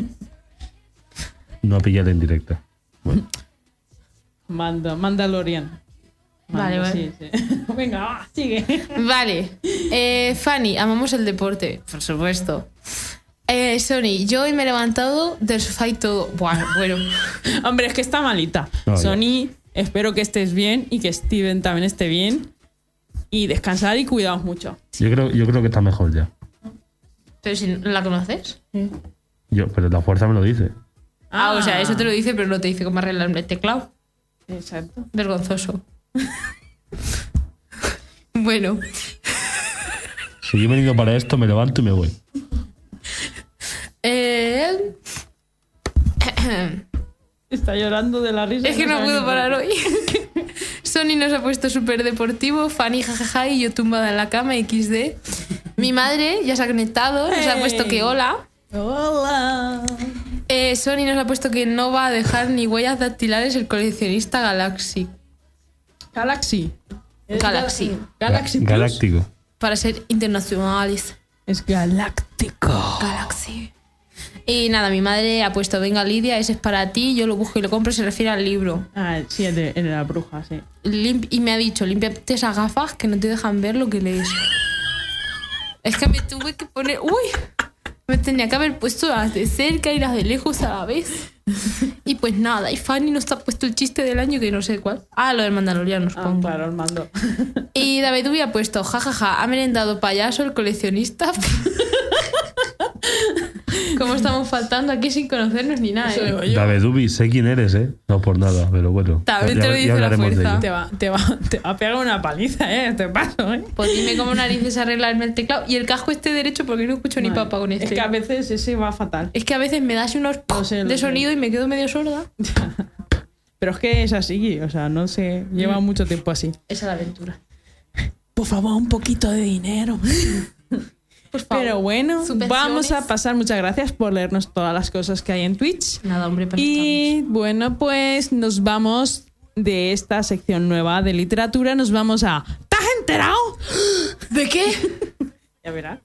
S3: No a pillar en directa. Bueno,
S1: Mandalorian.
S2: Vale, vale.
S1: Sí. Venga, va, sigue.
S2: Vale. Fanny, amamos el deporte, por supuesto. Sony, yo hoy me he levantado del sofá y todo. Buah, bueno.
S1: Hombre, es que está malita.
S3: No, ya.
S1: Sony, espero que estés bien y que Steven también esté bien. Y descansar y cuidaos mucho.
S3: yo creo que está mejor ya.
S2: Pero si no la conoces.
S3: Pero la fuerza me lo dice.
S2: O sea, eso te lo dice, pero no te dice cómo arreglar el teclado.
S1: Exacto.
S2: Vergonzoso. Bueno.
S3: Si yo he venido para esto, me levanto y me voy.
S1: Está llorando de la risa.
S2: Es que no
S1: sabe
S2: puedo
S1: ni
S2: parar
S1: por qué.
S2: hoy. Sony nos ha puesto súper deportivo, Fanny jajaja y yo tumbada en la cama XD. Mi madre ya se ha conectado, nos ha puesto que hola.
S1: Hola.
S2: Sony nos ha puesto que no va a dejar ni huellas dactilares el coleccionista Galaxy.
S1: Galaxy.
S2: Galaxy.
S1: Galaxy Plus.
S3: Galáctico.
S2: Para ser internacionales.
S1: Es galáctico.
S2: Galaxy. Y nada, mi madre ha puesto: venga Lidia, ese es para ti, yo lo busco y lo compro. Se refiere al libro.
S1: Ah, sí, el de la bruja, sí.
S2: Y me ha dicho: límpiate esas gafas que no te dejan ver lo que lees. Es que me tuve que poner... ¡Uy! Me tenía que haber puesto las de cerca y las de lejos a la vez. Y pues nada, y Fanny nos ha puesto el chiste del año que no sé cuál. Ah, lo del Mandaloriano, supongo.
S1: Claro, el mando.
S2: Y David ha puesto: jajaja, ha merendado payaso el coleccionista. ¿Cómo estamos faltando aquí sin conocernos ni nada?
S1: Eso digo yo.
S3: Davedubi, sé quién eres, ¿eh? No por nada, pero bueno.
S2: También te lo dice la
S3: hablaremos de
S2: fuerza.
S3: ello.
S1: Te va a pegar una paliza, te paso,
S2: Pues dime cómo narices arreglarme el teclado. Y el casco este derecho, porque no escucho ni papa con este.
S1: Es que a veces ese va fatal.
S2: Es que a veces me das unos
S1: Lo sé, lo
S2: de
S1: sé.
S2: sonido y me quedo medio sorda.
S1: Pero es que es así, o sea, no sé, lleva mucho tiempo así.
S2: Esa es la aventura.
S1: Por favor, un poquito de dinero.
S2: Por favor.
S1: Pero bueno,
S2: Subvenciones.
S1: vamos a pasar. Muchas gracias por leernos todas las cosas que hay en Twitch.
S2: Nada, hombre, para eso
S1: Y bueno, pues nos vamos de esta sección nueva de literatura. Nos vamos a... ¿Te has enterado?
S2: estamos. ¿De qué?
S1: Ya verás.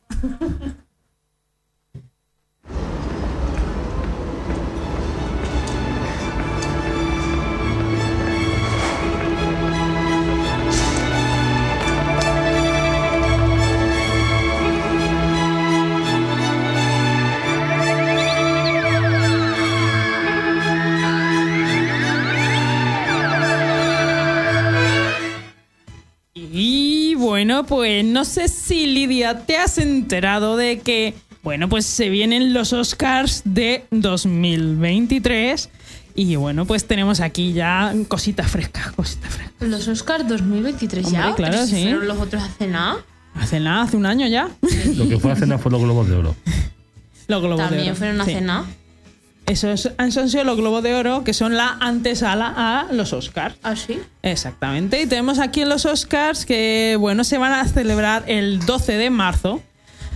S1: Y bueno, pues no sé si Lidia te has enterado de que, bueno, pues se vienen los Oscars de 2023 y bueno, pues tenemos aquí ya cositas frescas, cositas frescas.
S2: Los Oscars 2023 ya.
S1: Hombre, claro,
S2: Pero si
S1: sí.
S2: fueron los otros hace nada.
S1: Hace nada, hace un año ya.
S3: Lo que fue a cenar fue los Globos de Oro.
S1: Los Globos de
S2: También
S1: Oro.
S2: fueron hace
S1: Sí.
S2: nada.
S1: Esos han sido los Globos de Oro, que son la antesala a los Oscars.
S2: ¿Ah, sí?
S1: Exactamente. Y tenemos aquí en los Oscars que, bueno, se van a celebrar el 12 de marzo.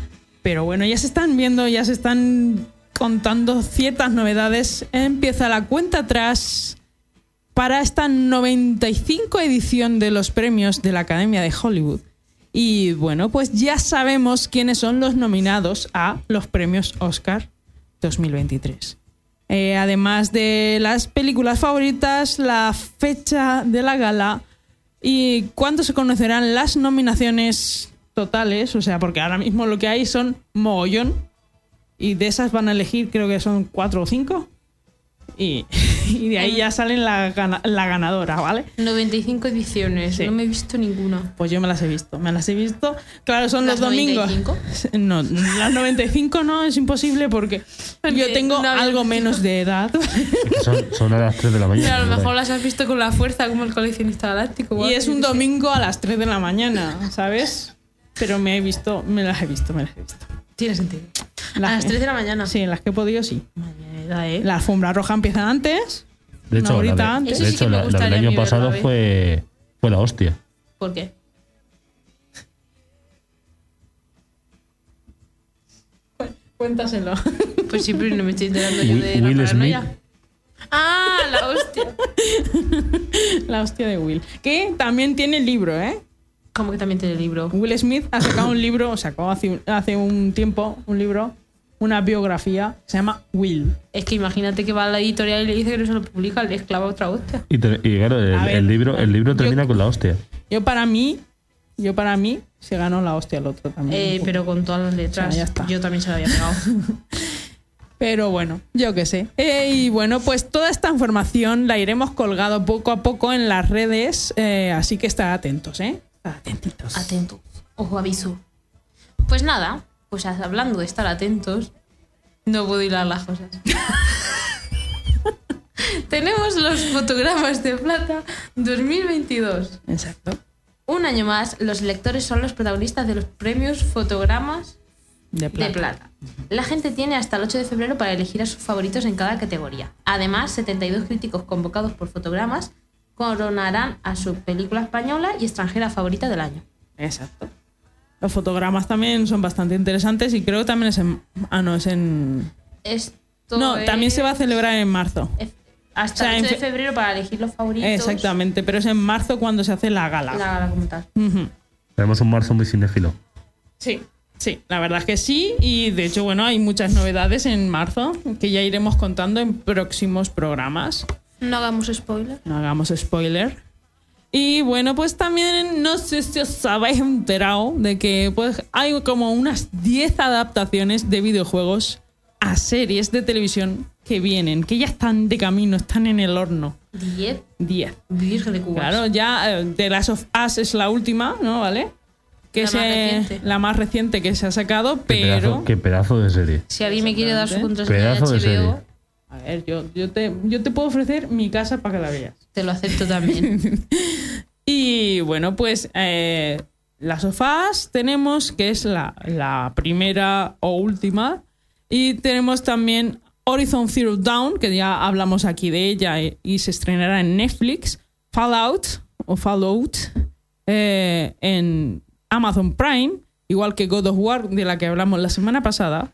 S1: Pero bueno, ya se están viendo, ya se están contando ciertas novedades. Empieza la cuenta atrás para esta 95 edición de los premios de la Academia de Hollywood. Y bueno, pues ya sabemos quiénes son los nominados a los premios Oscar 2023. Además de las películas favoritas, la fecha de la gala y cuándo se conocerán las nominaciones totales, o sea, porque ahora mismo lo que hay son mogollón y de esas van a elegir, creo que son 4 o 5 y de ahí ya salen la ganadora, ¿vale?
S2: 95 ediciones,
S1: Sí.
S2: no me he visto ninguna.
S1: Pues yo me las he visto. Claro, son
S2: ¿Las
S1: los domingos.
S2: 95?
S1: No, las 95 no, es imposible porque yo tengo
S2: no,
S1: algo menos de edad.
S3: Son a las 3 de la mañana.
S2: Pero a lo
S3: ¿verdad?
S2: mejor las has visto con la fuerza como el coleccionista galáctico. o
S1: Y
S2: algo,
S1: es
S2: yo
S1: un
S2: qué sé.
S1: domingo a las 3 de la mañana, ¿sabes? Pero me las he visto.
S2: Tiene sentido. A
S1: Las
S2: las
S1: que-
S2: 3 de la mañana.
S1: Sí, en las que he podido, sí.
S2: Madre mía,
S1: La alfombra roja empieza antes.
S3: De hecho,
S1: Una horita
S3: la,
S1: antes.
S3: de
S2: Eso sí
S3: hecho,
S2: que me
S3: la del
S2: gustaría a
S3: año
S2: mí
S3: pasado
S2: verla,
S3: fue la hostia.
S2: ¿Por qué?
S1: Cuéntaselo.
S2: Pues sí, pero no me estoy enterando yo
S3: Will-
S2: de la
S3: Will
S2: paranoia.
S3: Smith.
S2: ¡Ah, la hostia!
S1: La hostia de Will. Que también tiene libro, ¿eh?
S2: ¿Cómo que también tiene libro?
S1: Will Smith ha sacado un libro, sacó hace un tiempo un libro, una biografía, se llama Will.
S2: Es que imagínate que va a la editorial y le dice que no se lo publica, le esclava otra hostia.
S3: Y claro,
S1: A ver,
S3: el libro termina con la hostia.
S1: Yo para mí se ganó la hostia el otro también.
S2: Pero con todas las letras.
S1: O sea, ya está.
S2: Yo también se la había pegado.
S1: Pero bueno, yo qué sé. Y bueno, pues toda esta información la iremos colgado poco a poco en las redes, así que estad atentos, ¿eh? Estad atentitos.
S2: Atentos. Ojo, aviso. Pues nada, pues hablando de estar atentos, no puedo hilar las cosas. Tenemos los fotogramas de plata 2022.
S1: Exacto.
S2: Un año más, los lectores son los protagonistas de los premios fotogramas
S1: De plata.
S2: de plata. La gente tiene hasta el 8 de febrero para elegir a sus favoritos en cada categoría. Además, 72 críticos convocados por fotogramas coronarán a su película española y extranjera favorita del año.
S1: Exacto. Los fotogramas también son bastante interesantes y creo que también es en... Ah, no, es en...
S2: Esto
S1: No, también
S2: es-
S1: se va a celebrar en marzo.
S2: Hasta
S1: o sea,
S2: el 8 de
S1: en
S2: febrero para elegir los favoritos.
S1: Exactamente, pero es en marzo cuando se hace la gala.
S2: La gala como tal.
S1: Ujú.
S3: Tenemos un marzo muy cinéfilo.
S1: Sí, sí, la verdad es que sí. Y de hecho, bueno, hay muchas novedades en marzo que ya iremos contando en próximos programas.
S2: No hagamos spoiler.
S1: No hagamos spoiler. Y bueno, pues también no sé si os habéis enterado de que pues hay como unas 10 adaptaciones de videojuegos a series de televisión que vienen, que ya están de camino, están en el horno.
S2: 10
S1: 10.
S2: Virgen de Cubas.
S1: Claro, ya The Last of Us es la última, ¿no? ¿Vale? Que
S2: La más reciente.
S1: la más reciente que se ha sacado, pero...
S3: Qué pedazo de serie.
S2: Si alguien me quiere dar su contraseña
S3: Pedazo de
S2: de HBO,
S3: serie.
S1: A ver, yo te puedo ofrecer mi casa para que la veas.
S2: te lo acepto también.
S1: Y bueno, pues las sofás tenemos, que es la primera o última. Y tenemos también Horizon Zero Dawn, que ya hablamos aquí de ella y se estrenará en Netflix. Fallout en Amazon Prime, igual que God of War, de la que hablamos la semana pasada.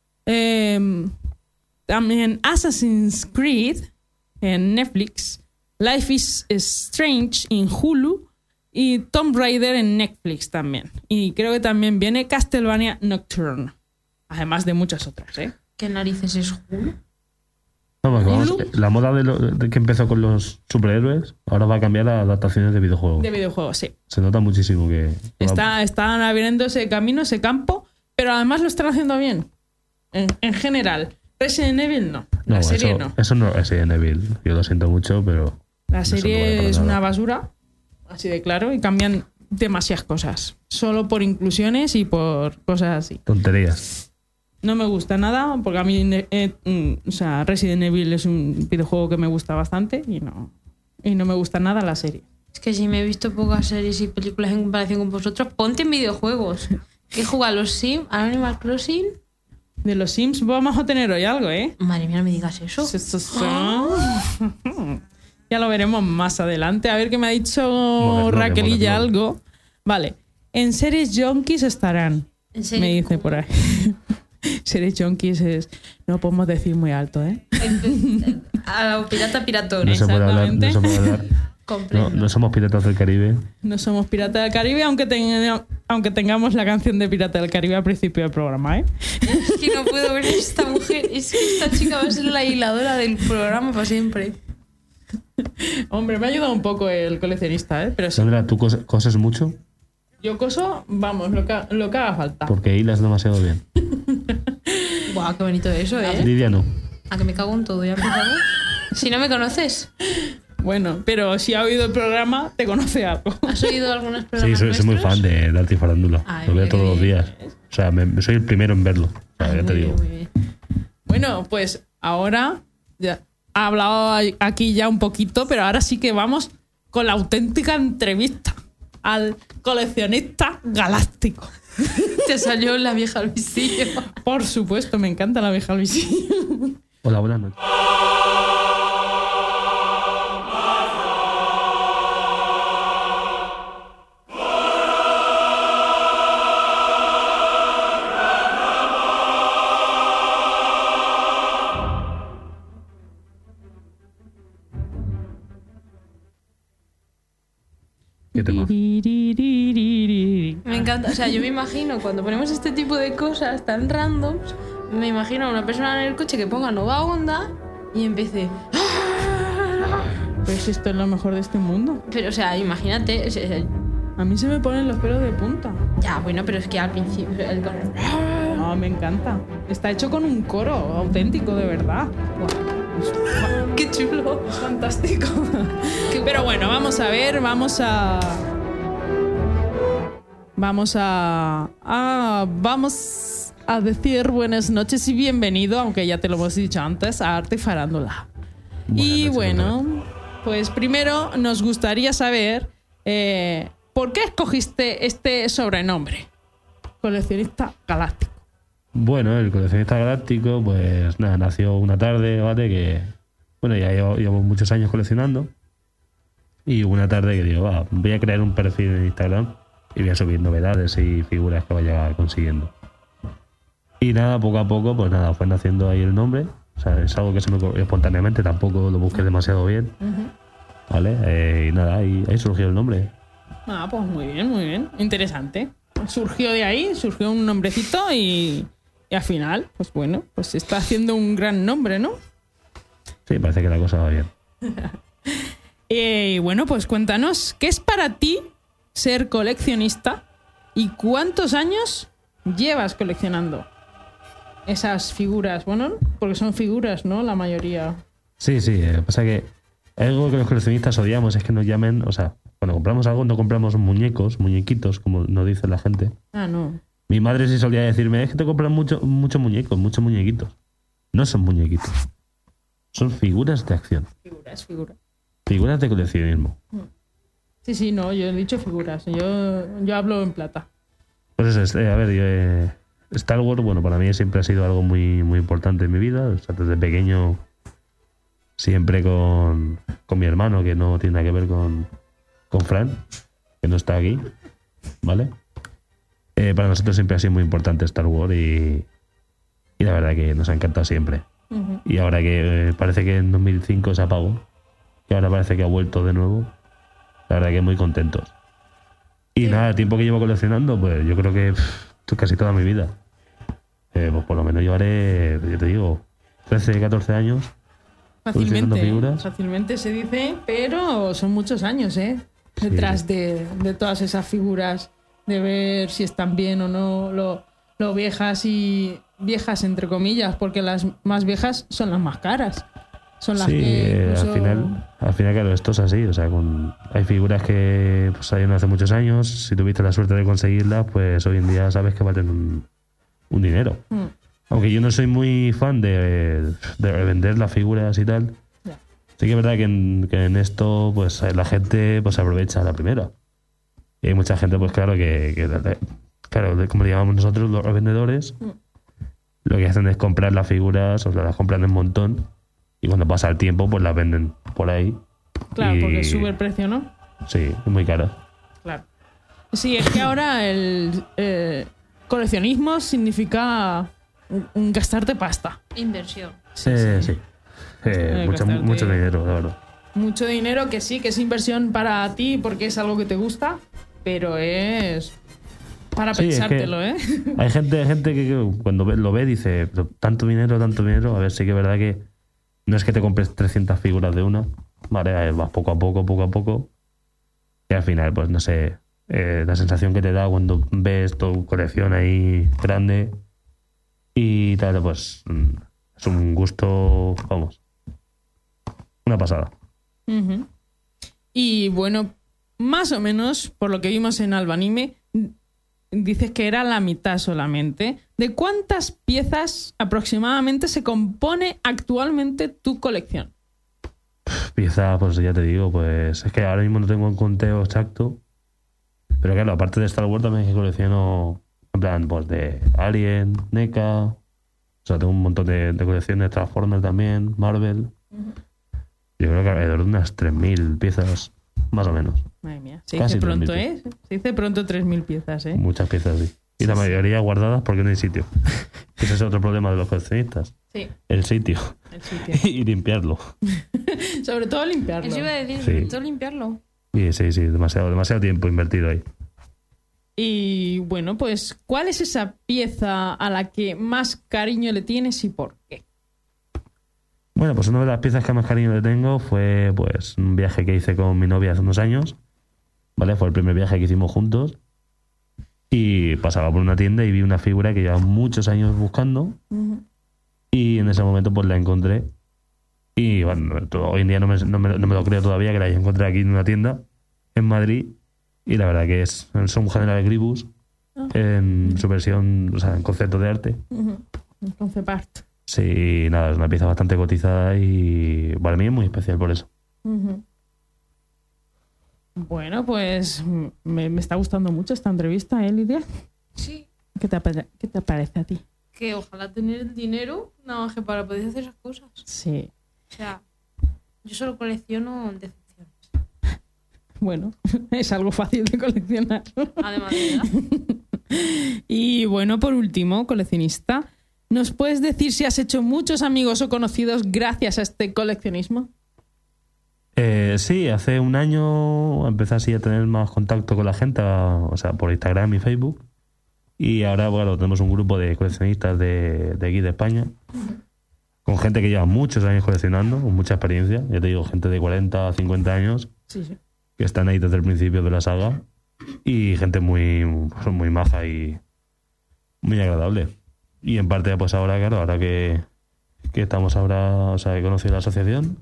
S1: También Assassin's Creed en Netflix. Life is Strange en Hulu y Tomb Raider en Netflix también. Y creo que también viene Castlevania Nocturne, además de muchas otras, ¿eh?
S2: ¿Qué narices es Hulu?
S3: Vamos,
S1: Hulu.
S3: la moda de que empezó con los superhéroes ahora va a cambiar a adaptaciones de videojuegos.
S1: De videojuegos, sí.
S3: Se nota muchísimo que...
S1: Están abriendo ese camino, ese campo, pero además lo están haciendo bien. En general. Resident Evil no.
S3: No,
S1: La serie
S3: eso,
S1: no.
S3: Eso no es Resident Evil. Yo lo siento mucho, pero...
S1: La
S3: eso no vale
S1: serie
S3: para
S1: es
S3: nada.
S1: una basura, así de claro, y cambian demasiadas cosas. Solo por inclusiones y por cosas así.
S3: Tonterías.
S1: No me gusta nada, porque a mí o sea, Resident Evil es un videojuego que me gusta bastante y no me gusta nada la serie.
S2: Es que si me he visto pocas series y películas en comparación con vosotros, ponte en videojuegos. ¿Qué juega a los Sims? ¿Al Animal Crossing?
S1: De los Sims vamos a tener hoy algo, ¿eh?
S2: Madre mía, no me digas eso.
S1: Ya lo veremos más adelante. A ver qué me ha dicho
S3: Moderno,
S1: Raquelilla
S3: moderno.
S1: algo. Vale. En series Junkies estarán
S2: ¿En serio?
S1: Me dice por ahí. Ser junkies es... No podemos decir muy alto, ¿eh?
S2: A lo pirata piratón.
S3: No se puede hablar, no
S1: exactamente.
S3: se puede hablar.
S2: Comprendo.
S3: No somos piratas del Caribe.
S1: No somos Pirata del Caribe, aunque tengamos la canción de Pirata del Caribe al principio del programa, ¿eh?
S2: Es que no puedo ver a esta mujer. Es que esta chica va a ser la hiladora del programa para siempre.
S1: Hombre, me ha ayudado un poco el coleccionista, ¿eh? Pero sí,
S3: Sandra, ¿tú coses mucho?
S1: yo coso, vamos, lo que haga falta.
S3: Porque hilas demasiado bien.
S2: Guau, qué bonito eso, ¿eh?
S3: Lidia no.
S2: A que me cago en todo, ya empezamos. Si no me conoces,
S1: Bueno, pero si ha oído el programa, te conoce algo.
S2: ¿has oído algunos
S3: Sí,
S2: programas
S3: soy muy
S2: nuestros?
S3: fan de Arte y Farándula.
S2: Ay,
S3: Lo veo
S2: mira qué
S3: todos los
S2: bien.
S3: días. O sea, soy el primero en verlo. O sea,
S2: Ay,
S3: ya te
S2: muy
S3: digo.
S2: bien, muy bien.
S1: Bueno, pues ahora ya ha hablado aquí ya un poquito, pero ahora sí que vamos con la auténtica entrevista al coleccionista galáctico.
S2: Te salió la vieja al visillo.
S1: Por supuesto, me encanta la vieja Luisillo.
S3: Hola, buenas noches. ¿Qué tema?
S2: Me encanta, o sea, yo me imagino cuando ponemos este tipo de cosas tan randoms, me imagino a una persona en el coche que ponga Nova Onda y empiece.
S1: Pues esto es lo mejor de este mundo.
S2: Pero, o sea, imagínate.
S1: A mí se me ponen los pelos de punta.
S2: Ya, bueno, pero es que al principio.
S1: No, me encanta. Está hecho con un coro auténtico, de verdad.
S2: ¡Qué chulo!
S1: Es fantástico.
S2: Qué
S1: Pero bueno, vamos a ver, vamos a decir buenas noches y bienvenido, aunque ya te lo hemos dicho antes, a Arte y Farándula.
S3: Buenas
S1: Y
S3: noches,
S1: bueno, pues primero nos gustaría saber ¿por qué escogiste este sobrenombre? Coleccionista galáctico.
S3: Bueno, el coleccionista galáctico, pues nada, nació una tarde, ¿vale? Que, bueno, ya llevo muchos años coleccionando. Y hubo una tarde que digo, va, voy a crear un perfil en Instagram y voy a subir novedades y figuras que vaya consiguiendo. Y nada, poco a poco, pues nada, fue naciendo ahí el nombre. O sea, es algo que se me ocurrió espontáneamente, tampoco lo busqué demasiado bien. ¿Vale? Y nada, ahí surgió el nombre.
S1: Ah, pues muy bien, interesante. Surgió de ahí, surgió un nombrecito y al final, pues bueno, pues está haciendo un gran nombre, ¿no?
S3: Sí, parece que la cosa va bien.
S1: Y bueno, pues cuéntanos, ¿qué es para ti ser coleccionista y cuántos años llevas coleccionando esas figuras? Bueno, porque son figuras, ¿no? La mayoría.
S3: Sí, pasa que algo que los coleccionistas odiamos es que nos llamen, o sea, cuando compramos algo no compramos muñequitos, como nos dice la gente.
S1: Ah, no.
S3: Mi madre sí solía decirme, es que te compran muchos muñecos, muchos muñequitos. No son muñequitos, son figuras de acción,
S1: Figuras.
S3: figuras de coleccionismo.
S1: Sí, no, yo he dicho figuras. Yo hablo en plata.
S3: Pues eso, a ver, Star Wars, bueno, para mí siempre ha sido algo muy, muy importante en mi vida. O sea, desde pequeño, siempre con mi hermano, que no tiene nada que ver con Fran, que no está aquí, ¿vale? Para nosotros siempre ha sido muy importante Star Wars y la verdad que nos ha encantado siempre. Y ahora que parece que en 2005 se apagó, y ahora parece que ha vuelto de nuevo, la verdad que muy contentos. Y nada, el tiempo que llevo coleccionando, pues yo creo que casi toda mi vida. Pues por lo menos llevaré, yo te digo, 13, 14 años coleccionando figuras.
S1: Fácilmente se dice, pero son muchos años, ¿eh? Detrás de todas esas figuras, de ver si están bien o no, lo viejas y viejas entre comillas, porque las más viejas son las más caras. Son las que incluso...
S3: al final, claro, esto es así. O sea, hay figuras que pues, salieron hace muchos años. Si tuviste la suerte de conseguirlas, pues hoy en día sabes que valen un dinero. Aunque yo no soy muy fan de revender las figuras y tal.
S1: Ya.
S3: Sí que es verdad que en esto pues la gente pues aprovecha la primera. Y hay mucha gente, pues claro, claro, como le llamamos nosotros, los revendedores, lo que hacen es comprar las figuras, o sea, las compran en montón. Y cuando pasa el tiempo, pues las venden por ahí.
S1: Claro,
S3: y...
S1: porque sube el precio, ¿no?
S3: Sí, es muy cara.
S1: Claro. Sí, es que ahora coleccionismo significa un gastarte pasta.
S2: Inversión.
S3: Sí.
S1: Gastarte
S3: Mucho dinero, la verdad.
S1: mucho dinero, que sí, que es inversión para ti porque es algo que te gusta, pero es para
S3: Sí, es que
S1: pensártelo, ¿eh?
S3: Hay gente que cuando lo ve dice, "Pero tanto dinero, a ver, sí que es verdad que no es que te compres 300 figuras de una, vale, vas poco a poco, y al final, pues no sé, la sensación que te da cuando ves tu colección ahí grande y tal, pues es un gusto, vamos, una pasada.
S1: Ujú. Y bueno, más o menos, por lo que vimos en Albanime, dices que era la mitad solamente. ¿De cuántas piezas aproximadamente se compone actualmente tu colección?
S3: Pieza, pues ya te digo, pues es que ahora mismo no tengo un conteo exacto, pero claro, aparte de Star Wars también es que colecciono, en plan, pues de Alien, NECA, o sea, tengo un montón de colecciones, Transformers también, Marvel. Yo creo que alrededor de unas 3.000 piezas, más o menos.
S1: Madre mía, se
S3: Casi
S1: dice pronto,
S3: 3.000
S1: ¿eh? Se dice pronto 3.000 piezas, ¿eh?
S3: Muchas piezas, sí. Y la mayoría guardadas porque no hay sitio. Ese es otro problema de los coleccionistas.
S1: Sí,
S3: El sitio.
S1: el sitio.
S3: Y limpiarlo.
S1: Sobre todo limpiarlo.
S2: Eso iba a decir,
S3: Sí.
S2: sobre todo limpiarlo.
S3: Y sí, demasiado tiempo invertido ahí.
S1: Y bueno, pues, ¿cuál es esa pieza a la que más cariño le tienes y por qué?
S3: Bueno, pues una de las piezas que más cariño le tengo fue pues un viaje que hice con mi novia hace unos años. ¿Vale? Fue el primer viaje que hicimos juntos. Y pasaba por una tienda y vi una figura que llevaba muchos años buscando. Y en ese momento pues la encontré. Y bueno, hoy en día no me lo creo todavía que la encontré aquí en una tienda en Madrid. Y la verdad que son General Gribus en su versión, o sea, en concepto de arte.
S1: El concept art.
S3: Sí, nada, es una pieza bastante cotizada y para mí es muy especial por eso.
S1: Bueno, pues me está gustando mucho esta entrevista, ¿eh, Lidia?
S2: Sí.
S1: ¿Qué te parece a ti?
S2: Que ojalá tener el dinero nada más que para poder hacer esas cosas.
S1: Sí.
S2: O sea, yo solo colecciono decepciones.
S1: Bueno, es algo fácil de coleccionar.
S2: Además de edad.
S1: Y bueno, por último, coleccionista, ¿nos puedes decir si has hecho muchos amigos o conocidos gracias a este coleccionismo?
S3: Sí, hace un año empecé así a tener más contacto con la gente, o sea, por Instagram y Facebook. Y ahora, bueno, tenemos un grupo de coleccionistas de aquí de España, con gente que lleva muchos años coleccionando, con mucha experiencia. Ya te digo, gente de 40, 50 años,
S1: Sí, sí.
S3: que están ahí desde el principio de la saga. Y gente muy maja y muy agradable. Y en parte, pues ahora, claro, ahora que estamos ahora, o sea, he conocido la asociación,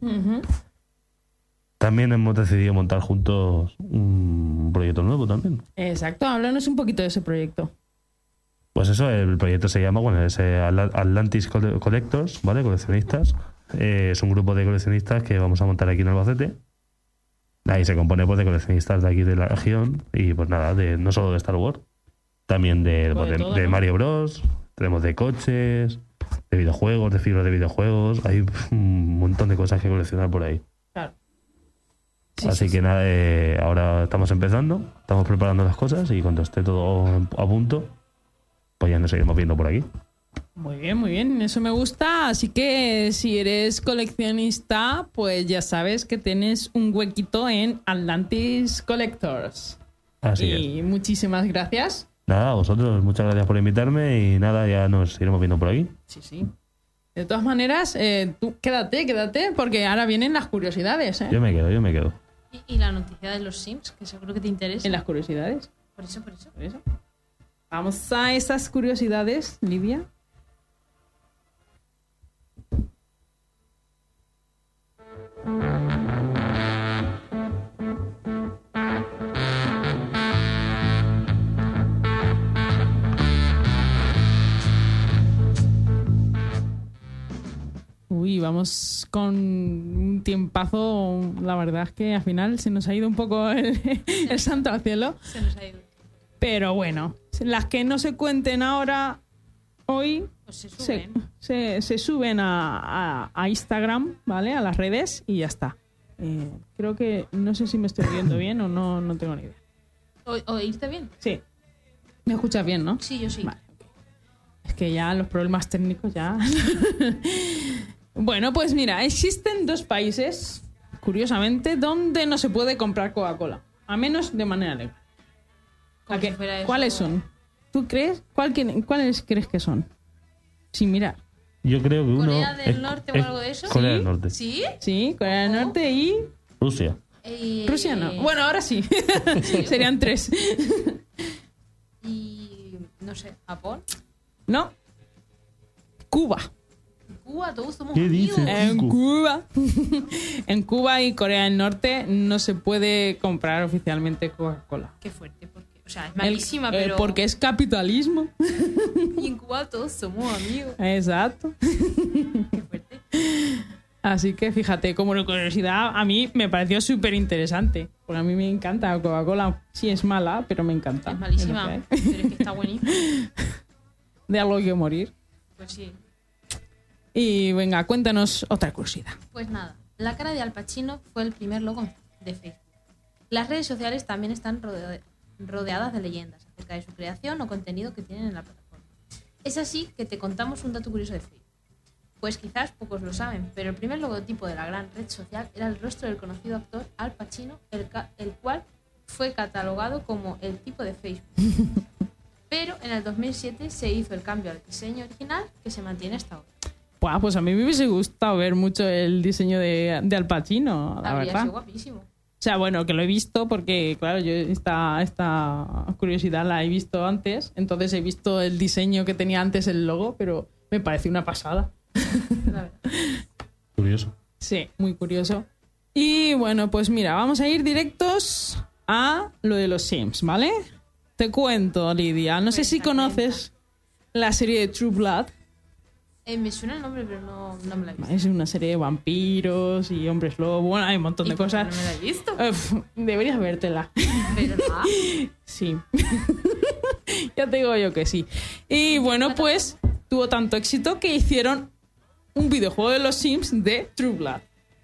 S3: también hemos decidido montar juntos un proyecto nuevo también.
S1: Exacto, háblanos un poquito de ese proyecto.
S3: Pues eso, el proyecto se llama, bueno, es Atlantis Collectors, ¿vale? Coleccionistas. Es un grupo de coleccionistas que vamos a montar aquí en Albacete. Ahí se compone pues de coleccionistas de aquí de la región y pues nada, no solo de Star Wars, también de
S1: todo,
S3: de
S1: ¿no?
S3: Mario Bros, tenemos de coches, de videojuegos, de figuras de videojuegos, hay un montón de cosas que coleccionar por ahí.
S1: Claro.
S3: Así que nada, ahora estamos empezando, estamos preparando las cosas y cuando esté todo a punto, pues ya nos seguiremos viendo por aquí.
S1: Muy bien, eso me gusta. Así que si eres coleccionista, pues ya sabes que tienes un huequito en Atlantis Collectors.
S3: Así es.
S1: Y muchísimas gracias.
S3: Nada, a vosotros, muchas gracias por invitarme y nada, ya nos iremos viendo por aquí.
S1: Sí. De todas maneras, tú quédate, porque ahora vienen las curiosidades, ¿eh?
S3: Yo me quedo.
S2: Y la noticia de los Sims, que seguro que te interesa.
S1: En las curiosidades.
S2: Por eso.
S1: Por eso. Vamos a esas curiosidades, Lidia. Uy, vamos con un tiempazo. La verdad es que al final se nos ha ido un poco el santo al cielo.
S2: Se nos ha ido.
S1: Pero bueno, las que no se cuenten ahora, hoy
S2: Pues se suben.
S1: se suben a Instagram, ¿vale? A las redes y ya está. Creo que no sé si me estoy oyendo bien o no tengo ni idea.
S2: ¿Oírte bien?
S1: Sí. ¿Me escuchas bien, no?
S2: Sí, yo sí.
S1: Vale. Es que ya los problemas técnicos ya... Bueno, pues mira, existen 2 países, curiosamente, donde no se puede comprar Coca-Cola. A menos de manera legal.
S2: Como si fuera eso.
S1: ¿Cuáles son? ¿Tú crees? ¿Cuáles crees que son? Sin mirar.
S3: Yo creo que uno...
S2: ¿Corea del Norte o algo de eso?
S3: Corea del Norte.
S2: ¿Sí?
S1: Sí, Corea del Norte y...
S3: Rusia.
S1: Rusia no. Bueno, ahora sí. Serían 3.
S2: Y... no sé, ¿Japón?
S1: No. Cuba.
S2: Cuba, todos somos
S3: ¿Qué
S2: amigos.
S3: dices?
S1: En Cuba. En Cuba y Corea del Norte no se puede comprar oficialmente Coca-Cola.
S2: Qué fuerte, porque... O sea, es malísima, pero...
S1: Porque es capitalismo.
S2: Y en Cuba todos somos amigos.
S1: Exacto.
S2: Qué fuerte.
S1: Así que fíjate, como curiosidad, a mí me pareció súper interesante. Porque a mí me encanta la Coca-Cola. Sí, es mala, pero me encanta.
S2: Es malísima,
S1: Es lo que
S2: pero
S1: hay.
S2: es que está buenísima.
S1: De algo hay que morir.
S2: Pues sí.
S1: Y venga, cuéntanos otra curiosidad.
S2: Pues nada, la cara de Al Pacino fue el primer logo de Facebook. Las redes sociales también están rodeadas de leyendas acerca de su creación o contenido que tienen en la plataforma. Es así que te contamos un dato curioso de Facebook. Pues quizás pocos lo saben, pero el primer logotipo de la gran red social era el rostro del conocido actor Al Pacino, el cual fue catalogado como el tipo de Facebook. Pero en el 2007 se hizo el cambio al diseño original que se mantiene hasta ahora.
S1: Buah, pues a mí me hubiese gustado ver mucho el diseño de Al Pacino, la
S2: Habría
S1: verdad.
S2: sido guapísimo.
S1: O sea, bueno, que lo he visto porque, claro, yo esta curiosidad la he visto antes. Entonces he visto el diseño que tenía antes el logo, pero me pareció una pasada.
S2: La verdad.
S3: Curioso.
S1: Sí, muy curioso. Y bueno, pues mira, vamos a ir directos a lo de los Sims, ¿vale? Te cuento, Lidia. No sé si conoces la serie de True Blood.
S2: Me suena el nombre, pero no me la he visto.
S1: Es una serie de vampiros y hombres lobo. Bueno, hay un montón de
S2: ¿Y por qué
S1: cosas.
S2: no me la he visto?
S1: Deberías vértela.
S2: ¿Verdad?
S1: Sí. Ya te digo yo que sí. Y bueno, pues tuvo tanto éxito que hicieron un videojuego de los Sims de True Blood.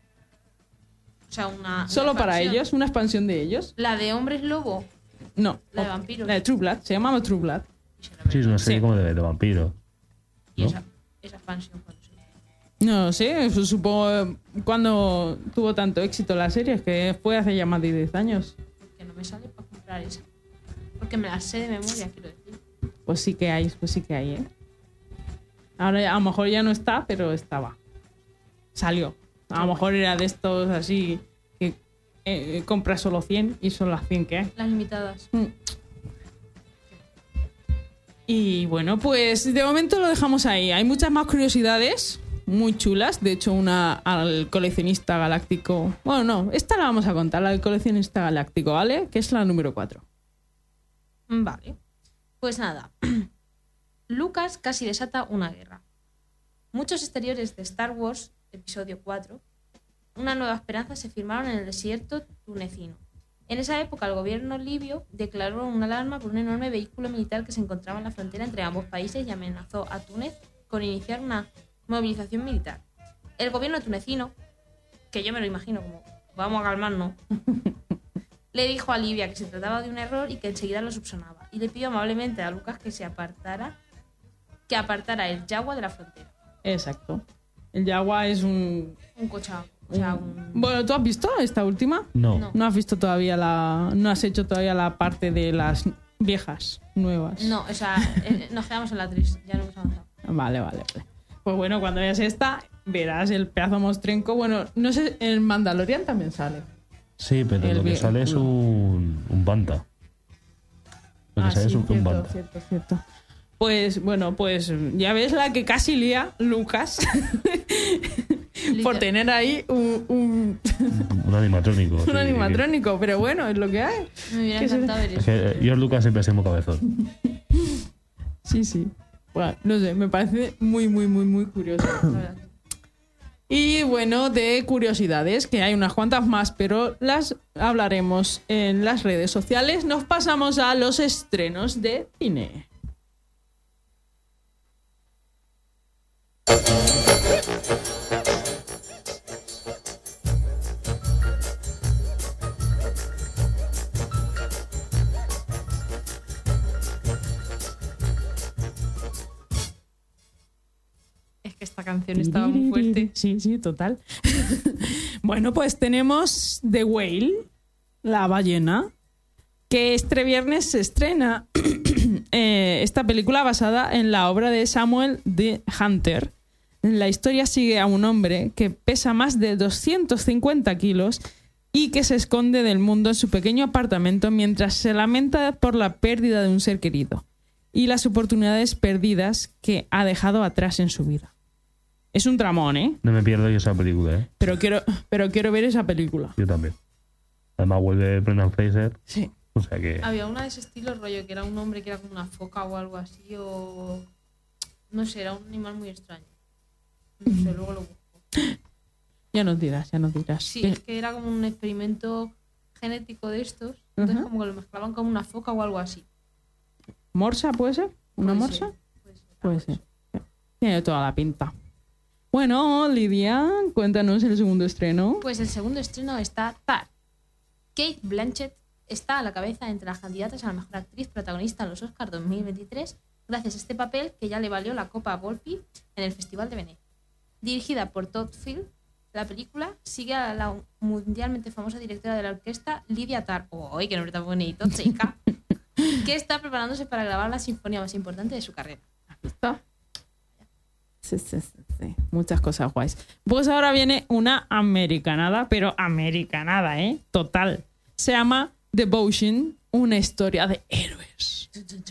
S2: O sea, una
S1: Solo para
S2: expansión.
S1: ellos, una expansión de ellos.
S2: La de hombres lobo.
S1: No.
S2: La de vampiros.
S1: La de True Blood. Se llamaba True Blood.
S3: Sí, es una serie
S1: Sí.
S3: como de vampiros.
S2: Y
S3: ¿no?
S2: esa expansión cuando se...
S1: No sé, supongo cuando tuvo tanto éxito la serie, es que fue hace ya más de 10 años.
S2: Que no me sale para comprar esa. Porque me la sé de memoria, quiero decir.
S1: Pues sí que hay, ¿eh? Ahora a lo mejor ya no está, pero estaba. Salió. A lo mejor era de estos así que compras solo 100 y son las 100 que hay.
S2: Las limitadas.
S1: Y bueno, pues de momento lo dejamos ahí. Hay muchas más curiosidades muy chulas. De hecho, una al coleccionista galáctico. Bueno, no, esta la vamos a contar, la del coleccionista galáctico, ¿vale? Que es la número 4.
S2: Vale. Pues nada. Lucas casi desata una guerra. Muchos exteriores de Star Wars, episodio 4, Una nueva esperanza, se firmaron en el desierto tunecino. En esa época, el gobierno libio declaró una alarma por un enorme vehículo militar que se encontraba en la frontera entre ambos países y amenazó a Túnez con iniciar una movilización militar. El gobierno tunecino, que yo me lo imagino como vamos a calmarnos, le dijo a Libia que se trataba de un error y que enseguida lo subsanaba, y le pidió amablemente a Lucas que apartara el Yagua de la frontera.
S1: Exacto. El Yagua es un...
S2: Un cochazo. O sea, un...
S1: Bueno, ¿tú has visto esta última?
S3: No.
S2: No.
S1: No has visto todavía no has hecho todavía la parte de las viejas, nuevas.
S2: No, o sea, nos quedamos en la 3, ya no hemos avanzado.
S1: Vale. Pues bueno, cuando veas esta, verás el pedazo mostrenco. Bueno, no sé, el Mandalorian también sale.
S3: Sí, pero
S1: El
S3: lo que
S1: viejo.
S3: sale es un banta. Lo que sale es un banta.
S1: cierto. Pues bueno, pues ya ves la que casi lía Lucas por tener ahí un
S3: Un animatrónico. sí,
S1: animatrónico, pero bueno, es lo que hay.
S2: Me hubiera
S1: Que se-
S2: encantado ver
S3: Es
S2: eso.
S3: que yo Lucas siempre hacemos cabezón.
S1: Sí. Bueno, no sé, me parece muy curioso.
S2: La verdad.
S1: Y bueno, de curiosidades, que hay unas cuantas más, pero las hablaremos en las redes sociales. Nos pasamos a los estrenos de cine.
S2: Es que esta canción estaba muy fuerte.
S1: Sí, sí, total. Bueno, pues tenemos The Whale, La ballena, que este viernes se estrena esta película basada en la obra de Samuel D. Hunter. La historia sigue a un hombre que pesa más de 250 kilos y que se esconde del mundo en su pequeño apartamento mientras se lamenta por la pérdida de un ser querido y las oportunidades perdidas que ha dejado atrás en su vida. Es un tramón, ¿eh?
S3: No me pierdo yo esa película, ¿eh?
S1: Pero quiero ver esa película.
S3: Yo también. Además vuelve Brendan Fraser.
S1: Sí.
S3: O sea que...
S2: Había una de ese estilo, rollo, que era un hombre que era como una foca o algo así, o... No sé, era un animal muy extraño. No sé, luego lo busco.
S1: Ya nos dirás.
S2: Sí, es que era como un experimento genético de estos. Entonces
S1: Ajá.
S2: como que lo mezclaban como una foca o algo así.
S1: ¿Morsa puede ser? ¿Una
S2: Puede
S1: morsa?
S2: ser,
S1: Puede ser. Tiene toda la pinta. Bueno, Lidia, cuéntanos el segundo estreno.
S2: Pues el segundo estreno está Tar. Kate Blanchett está a la cabeza entre las candidatas a la mejor actriz protagonista en los Oscars 2023 gracias a este papel que ya le valió la Copa Volpi en el Festival de Venecia. Dirigida por Todd Field, la película sigue a la mundialmente famosa directora de la orquesta Lydia Tarr, ¡ay, qué nombre tan bonito, chica! Que está preparándose para grabar la sinfonía más importante de su carrera.
S1: ¿Has visto? Sí. Muchas cosas guays. Pues ahora viene una americanada, pero americanada, ¿eh? Total. Se llama Devotion, una historia de héroes.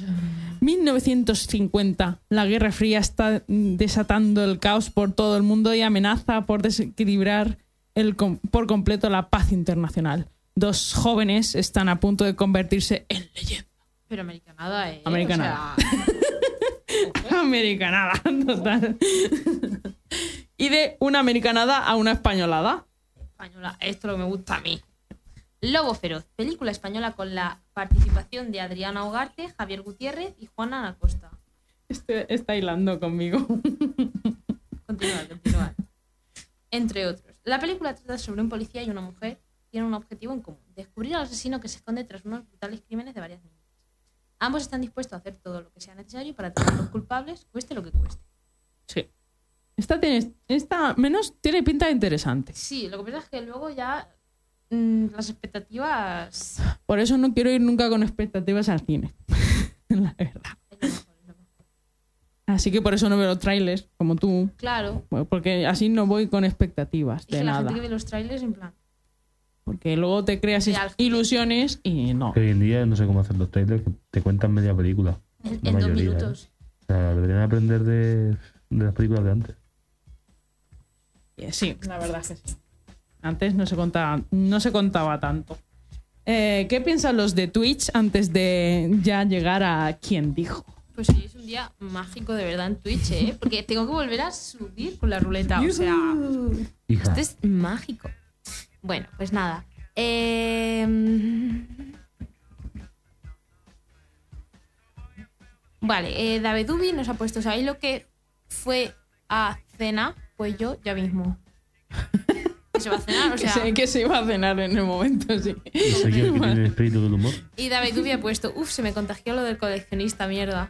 S1: 1950. La Guerra Fría está desatando el caos por todo el mundo y amenaza por desequilibrar por completo la paz internacional. Dos jóvenes están a punto de convertirse en leyenda.
S2: Pero americanada, ¿eh?
S1: Americanada.
S2: O sea,
S1: Americanada, total. Y de una americanada a una españolada.
S2: española, esto es lo que me gusta a mí. Lobo Feroz, película española con la participación de Adriana Ugarte, Javier Gutiérrez y Juana Ana Costa.
S1: Está hilando conmigo.
S2: Continúa. Entre otros. La película trata sobre un policía y una mujer que tienen un objetivo en común: descubrir al asesino que se esconde tras unos brutales crímenes de varias niñas. Ambos están dispuestos a hacer todo lo que sea necesario para tener a los culpables, cueste lo que cueste.
S1: Sí. Esta menos tiene pinta de interesante.
S2: Sí, lo que pasa es que luego ya las expectativas...
S1: Por eso no quiero ir nunca con expectativas al cine. La verdad.
S2: es lo mejor.
S1: Así que por eso no veo los trailers, como tú.
S2: Claro.
S1: Bueno, porque así no voy con expectativas
S2: Es
S1: de
S2: que la
S1: nada.
S2: gente que ve los trailers en plan...
S1: Porque luego te creas
S2: Real.
S1: ilusiones y no.
S3: Hoy en día no sé cómo hacer los trailers, que te cuentan media película. La
S2: En 2
S3: mayoría,
S2: minutos.
S3: O sea, deberían aprender de las películas de antes.
S1: Sí, la verdad es que sí. Antes no se contaba tanto. ¿Qué piensan los de Twitch antes de ya llegar a quién dijo?
S2: Pues sí, es un día mágico de verdad en Twitch, ¿eh? Porque tengo que volver a subir con la ruleta. O sea,
S3: Hija,
S2: esto es mágico. Bueno, pues nada. Vale, David Ubi nos ha puesto, ¿sabéis lo que fue a cena? Pues yo ya mismo. Que se va a cenar, o sea...
S1: Que se iba a cenar en el momento, sí.
S3: soy yo el que tiene el espíritu del humor.
S2: Y David Ubi ha puesto, se me contagió lo del coleccionista, mierda.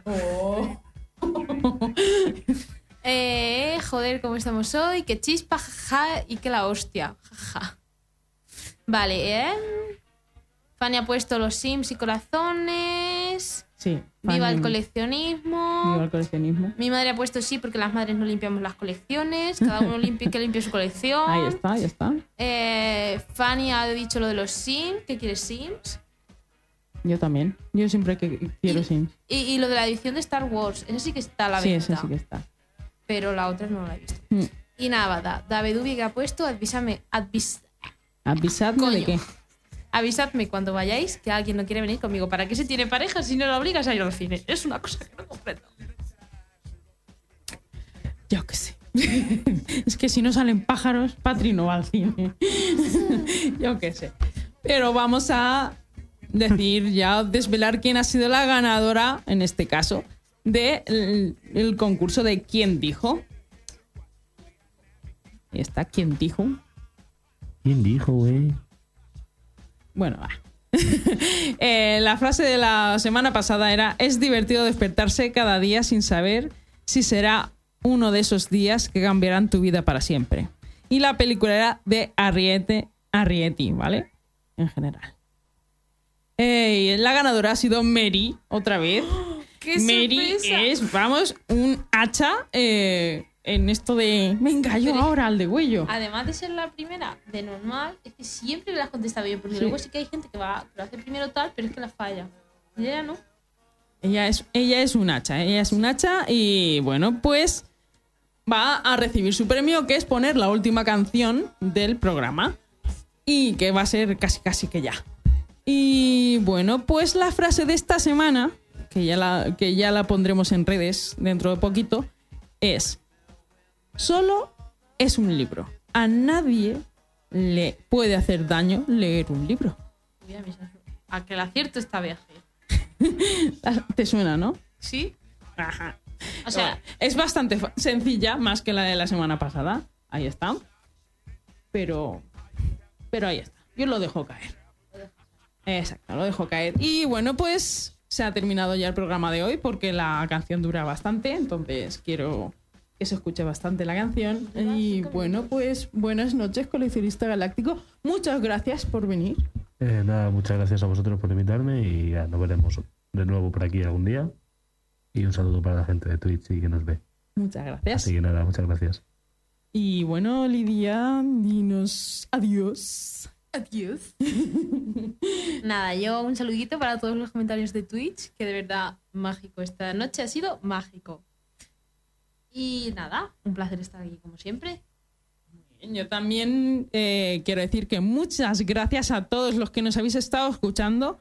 S2: Joder, ¿cómo estamos hoy? Que chispa, jaja, y que la hostia, jaja. Vale, Fanny ha puesto los Sims y corazones.
S1: Sí.
S2: Viva el
S1: Viva
S2: coleccionismo.
S1: el coleccionismo.
S2: Mi madre ha puesto sí, porque las madres no limpiamos las colecciones. Cada uno que limpie su colección.
S1: Ahí está.
S2: Fanny ha dicho lo de los Sims. ¿Qué quieres, Sims?
S1: Yo también. Yo siempre que quiero Sims.
S2: Y lo de la edición de Star Wars. Esa sí que está a la
S1: Sí,
S2: venta.
S1: esa sí que está.
S2: Pero la otra no la he visto.
S1: Mm.
S2: Y nada, David Ubi que ha puesto, avísame.
S1: Avisadme
S2: Coño.
S1: de qué.
S2: Avisadme cuando vayáis que alguien no quiere venir conmigo. ¿Para qué se tiene pareja si no lo obligas a ir al cine? Es una cosa que no comprendo.
S1: Yo qué sé. Es que si no salen pájaros, Patri no va al cine. Yo qué sé. Pero vamos a decir ya, desvelar quién ha sido la ganadora, en este caso, del el concurso de ¿Quién dijo? Y está ¿Quién dijo?
S3: ¿Quién dijo, güey?
S1: Bueno, va. La frase de la semana pasada era: es divertido despertarse cada día sin saber si será uno de esos días que cambiarán tu vida para siempre. Y la película era de Arrietty, ¿vale? En general. La ganadora ha sido Mary, otra vez.
S2: ¡Qué
S1: Mary
S2: sorpresa!
S1: es, vamos, un hacha en esto de... Venga, yo
S2: Pero-
S1: ahora al de Güello.
S2: Además de ser la primera, de normal, es que siempre me las contesta bien. Porque
S1: Sí.
S2: luego sí que hay gente que lo hace primero tal, pero es que la falla. Y ella no.
S1: Ella es un hacha, y bueno, pues va a recibir su premio, que es poner la última canción del programa. Y que va a ser casi que ya. Y bueno, pues la frase de esta semana, que ya la pondremos en redes dentro de poquito, es: solo es un libro. A nadie le puede hacer daño leer un libro.
S2: Mira, a que el acierto está viaje.
S1: ¿Te suena, no?
S2: ¿Sí?
S1: Ajá.
S2: O sea,
S1: Es bastante sencilla, más que la de la semana pasada. Ahí está. Pero ahí está. Yo lo dejo caer. Exacto, lo dejo caer. Y bueno, pues se ha terminado ya el programa de hoy porque la canción dura bastante. Entonces quiero que se escuche bastante la canción. Y bueno, pues buenas noches, coleccionista galáctico. Muchas gracias por venir.
S3: Nada, muchas gracias a vosotros por invitarme y ya nos veremos de nuevo por aquí algún día. Y un saludo para la gente de Twitch y que nos ve.
S1: Muchas gracias.
S3: Así que nada, muchas gracias.
S1: Y bueno, Lidia, dinos adiós.
S2: adiós. Nada, yo un saludito para todos los comentarios de Twitch, que de verdad mágico. Esta noche ha sido mágico. Y nada, un placer estar aquí como siempre.
S1: Yo también quiero decir que muchas gracias a todos los que nos habéis estado escuchando.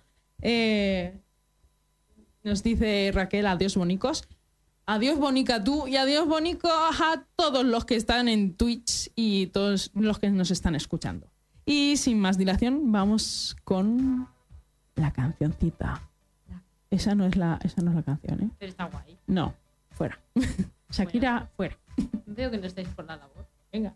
S1: Nos dice Raquel, adiós bonicos. Adiós bonica tú y adiós bonico a todos los que están en Twitch y todos los que nos están escuchando. Y sin más dilación, vamos con la cancioncita. Esa no es la canción, ¿eh?
S2: Pero está guay.
S1: No, fuera. Shakira, fuera.
S2: Veo que no estáis por la labor.
S1: Venga.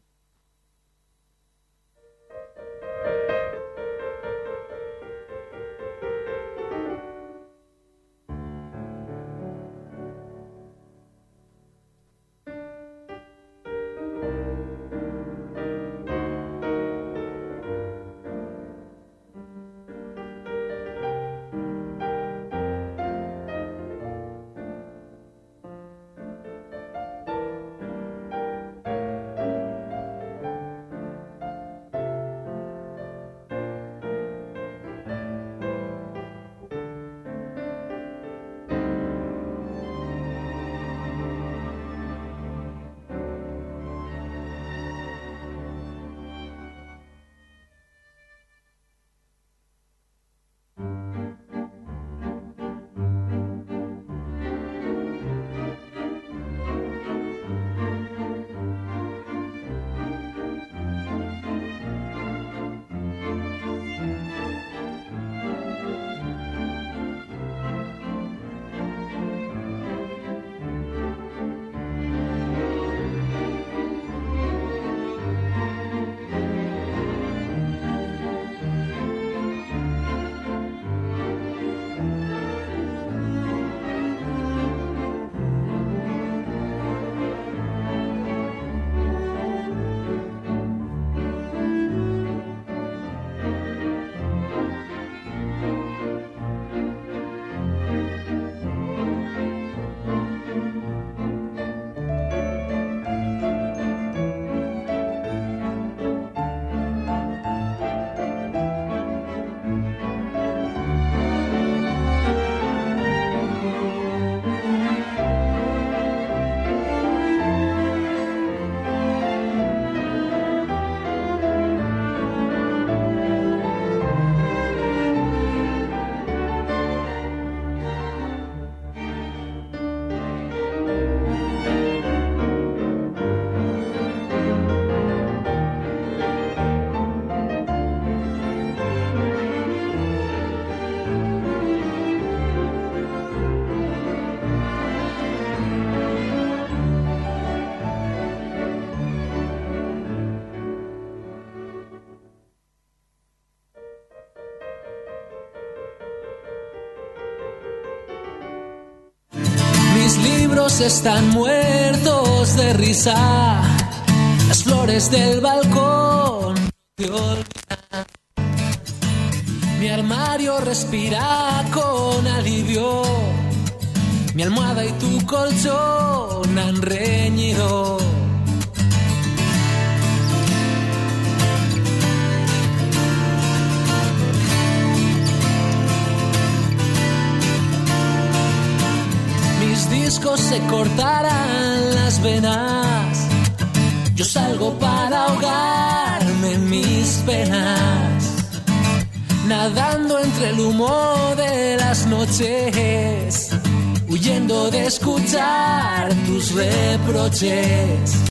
S5: Mis libros están muertos, atacados de risa, las flores del balcón te olvidan. Mi armario respira con alivio, mi almohada y tu colchón han reñido. Mis discos se cortarán las venas, yo salgo para ahogarme en mis penas, nadando entre el humo de las noches, huyendo de escuchar tus reproches.